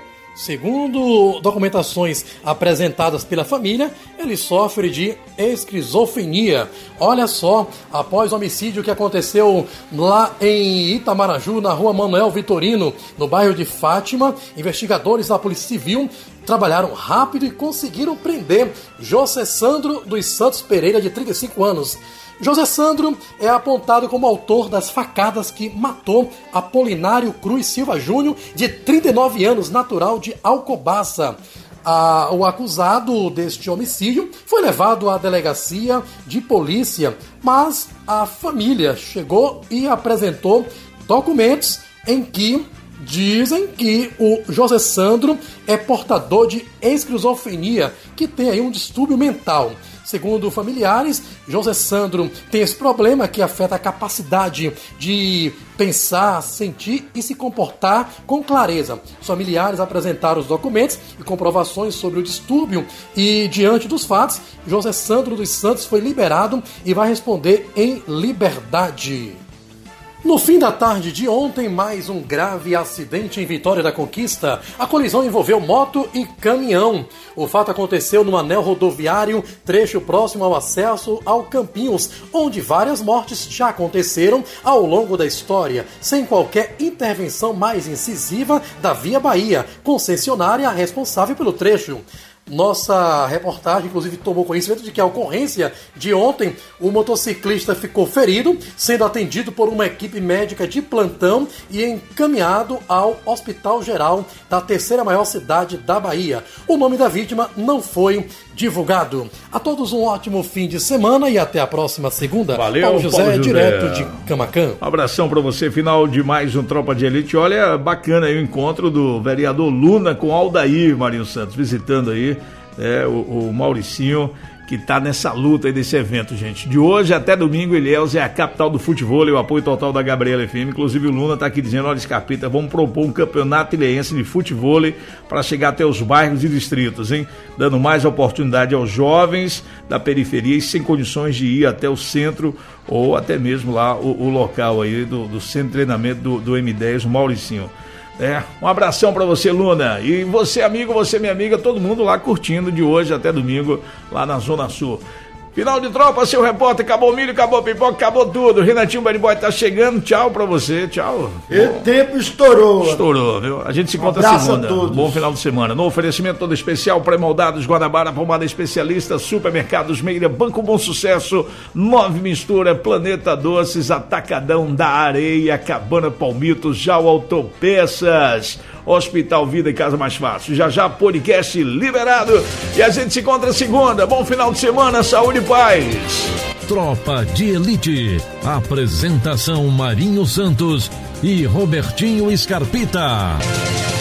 Segundo documentações apresentadas pela família, ele sofre de esquizofrenia. Olha só, após o homicídio que aconteceu lá em Itamaraju, na rua Manuel Vitorino, no bairro de Fátima, investigadores da Polícia Civil trabalharam rápido e conseguiram prender José Sandro dos Santos Pereira, de trinta e cinco anos. José Sandro é apontado como autor das facadas que matou Apolinário Cruz Silva Júnior, de trinta e nove anos, natural de Alcobaça. Ah, o acusado deste homicídio foi levado à delegacia de polícia, mas a família chegou e apresentou documentos em que dizem que o José Sandro é portador de esquizofrenia, que tem aí um distúrbio mental. Segundo familiares, José Sandro tem esse problema que afeta a capacidade de pensar, sentir e se comportar com clareza. Os familiares apresentaram os documentos e comprovações sobre o distúrbio e, diante dos fatos, José Sandro dos Santos foi liberado e vai responder em liberdade. No fim da tarde de ontem, mais um grave acidente em Vitória da Conquista. A colisão envolveu moto e caminhão. O fato aconteceu no anel rodoviário, trecho próximo ao acesso ao Campinhos, onde várias mortes já aconteceram ao longo da história, sem qualquer intervenção mais incisiva da Via Bahia, concessionária responsável pelo trecho. Nossa reportagem, inclusive, tomou conhecimento de que a ocorrência de ontem, o motociclista ficou ferido, sendo atendido por uma equipe médica de plantão e encaminhado ao Hospital Geral da terceira maior cidade da Bahia. O nome da vítima não foi divulgado. A todos um ótimo fim de semana e até a próxima segunda. Valeu, Paulo José, Paulo José. direto de Camacan. Um abração para você, final de mais um Tropa de Elite. Olha, bacana aí o encontro do vereador Luna com Aldair Marinho Santos, visitando aí é, o, o Mauricinho, que está nessa luta aí desse evento, gente. De hoje até domingo, Ilhéus é a capital do futebol e o apoio total da Gabriela F M. Inclusive o Luna está aqui dizendo, olha, Scarpita, vamos propor um campeonato ilhéense de futebol para chegar até os bairros e distritos, hein? Dando mais oportunidade aos jovens da periferia e sem condições de ir até o centro ou até mesmo lá o, o local aí do, do centro de treinamento do, do M dez, o Mauricinho. É, um abração pra você, Luna, e você, amigo, você, minha amiga, todo mundo lá curtindo de hoje até domingo, lá na Zona Sul. Final de tropa, seu repórter, acabou o milho, acabou a pipoca, acabou tudo. Renatinho Bad Boy tá chegando, tchau pra você, tchau. O tempo estourou. Estourou, viu? A gente se encontra um segunda. Bom final de semana. No oferecimento todo especial, pré-moldados, Guanabara, pomada especialista, supermercados Meira, Banco Bom Sucesso, Nove Mistura, Planeta Doces, Atacadão da Areia, Cabana Palmitos, Jau Autopeças, Hospital Vida e Casa Mais Fácil. Já já, podcast liberado. E a gente se encontra segunda. Bom final de semana, saúde e paz. Tropa de Elite. Apresentação Marinho Santos e Robertinho Scarpita.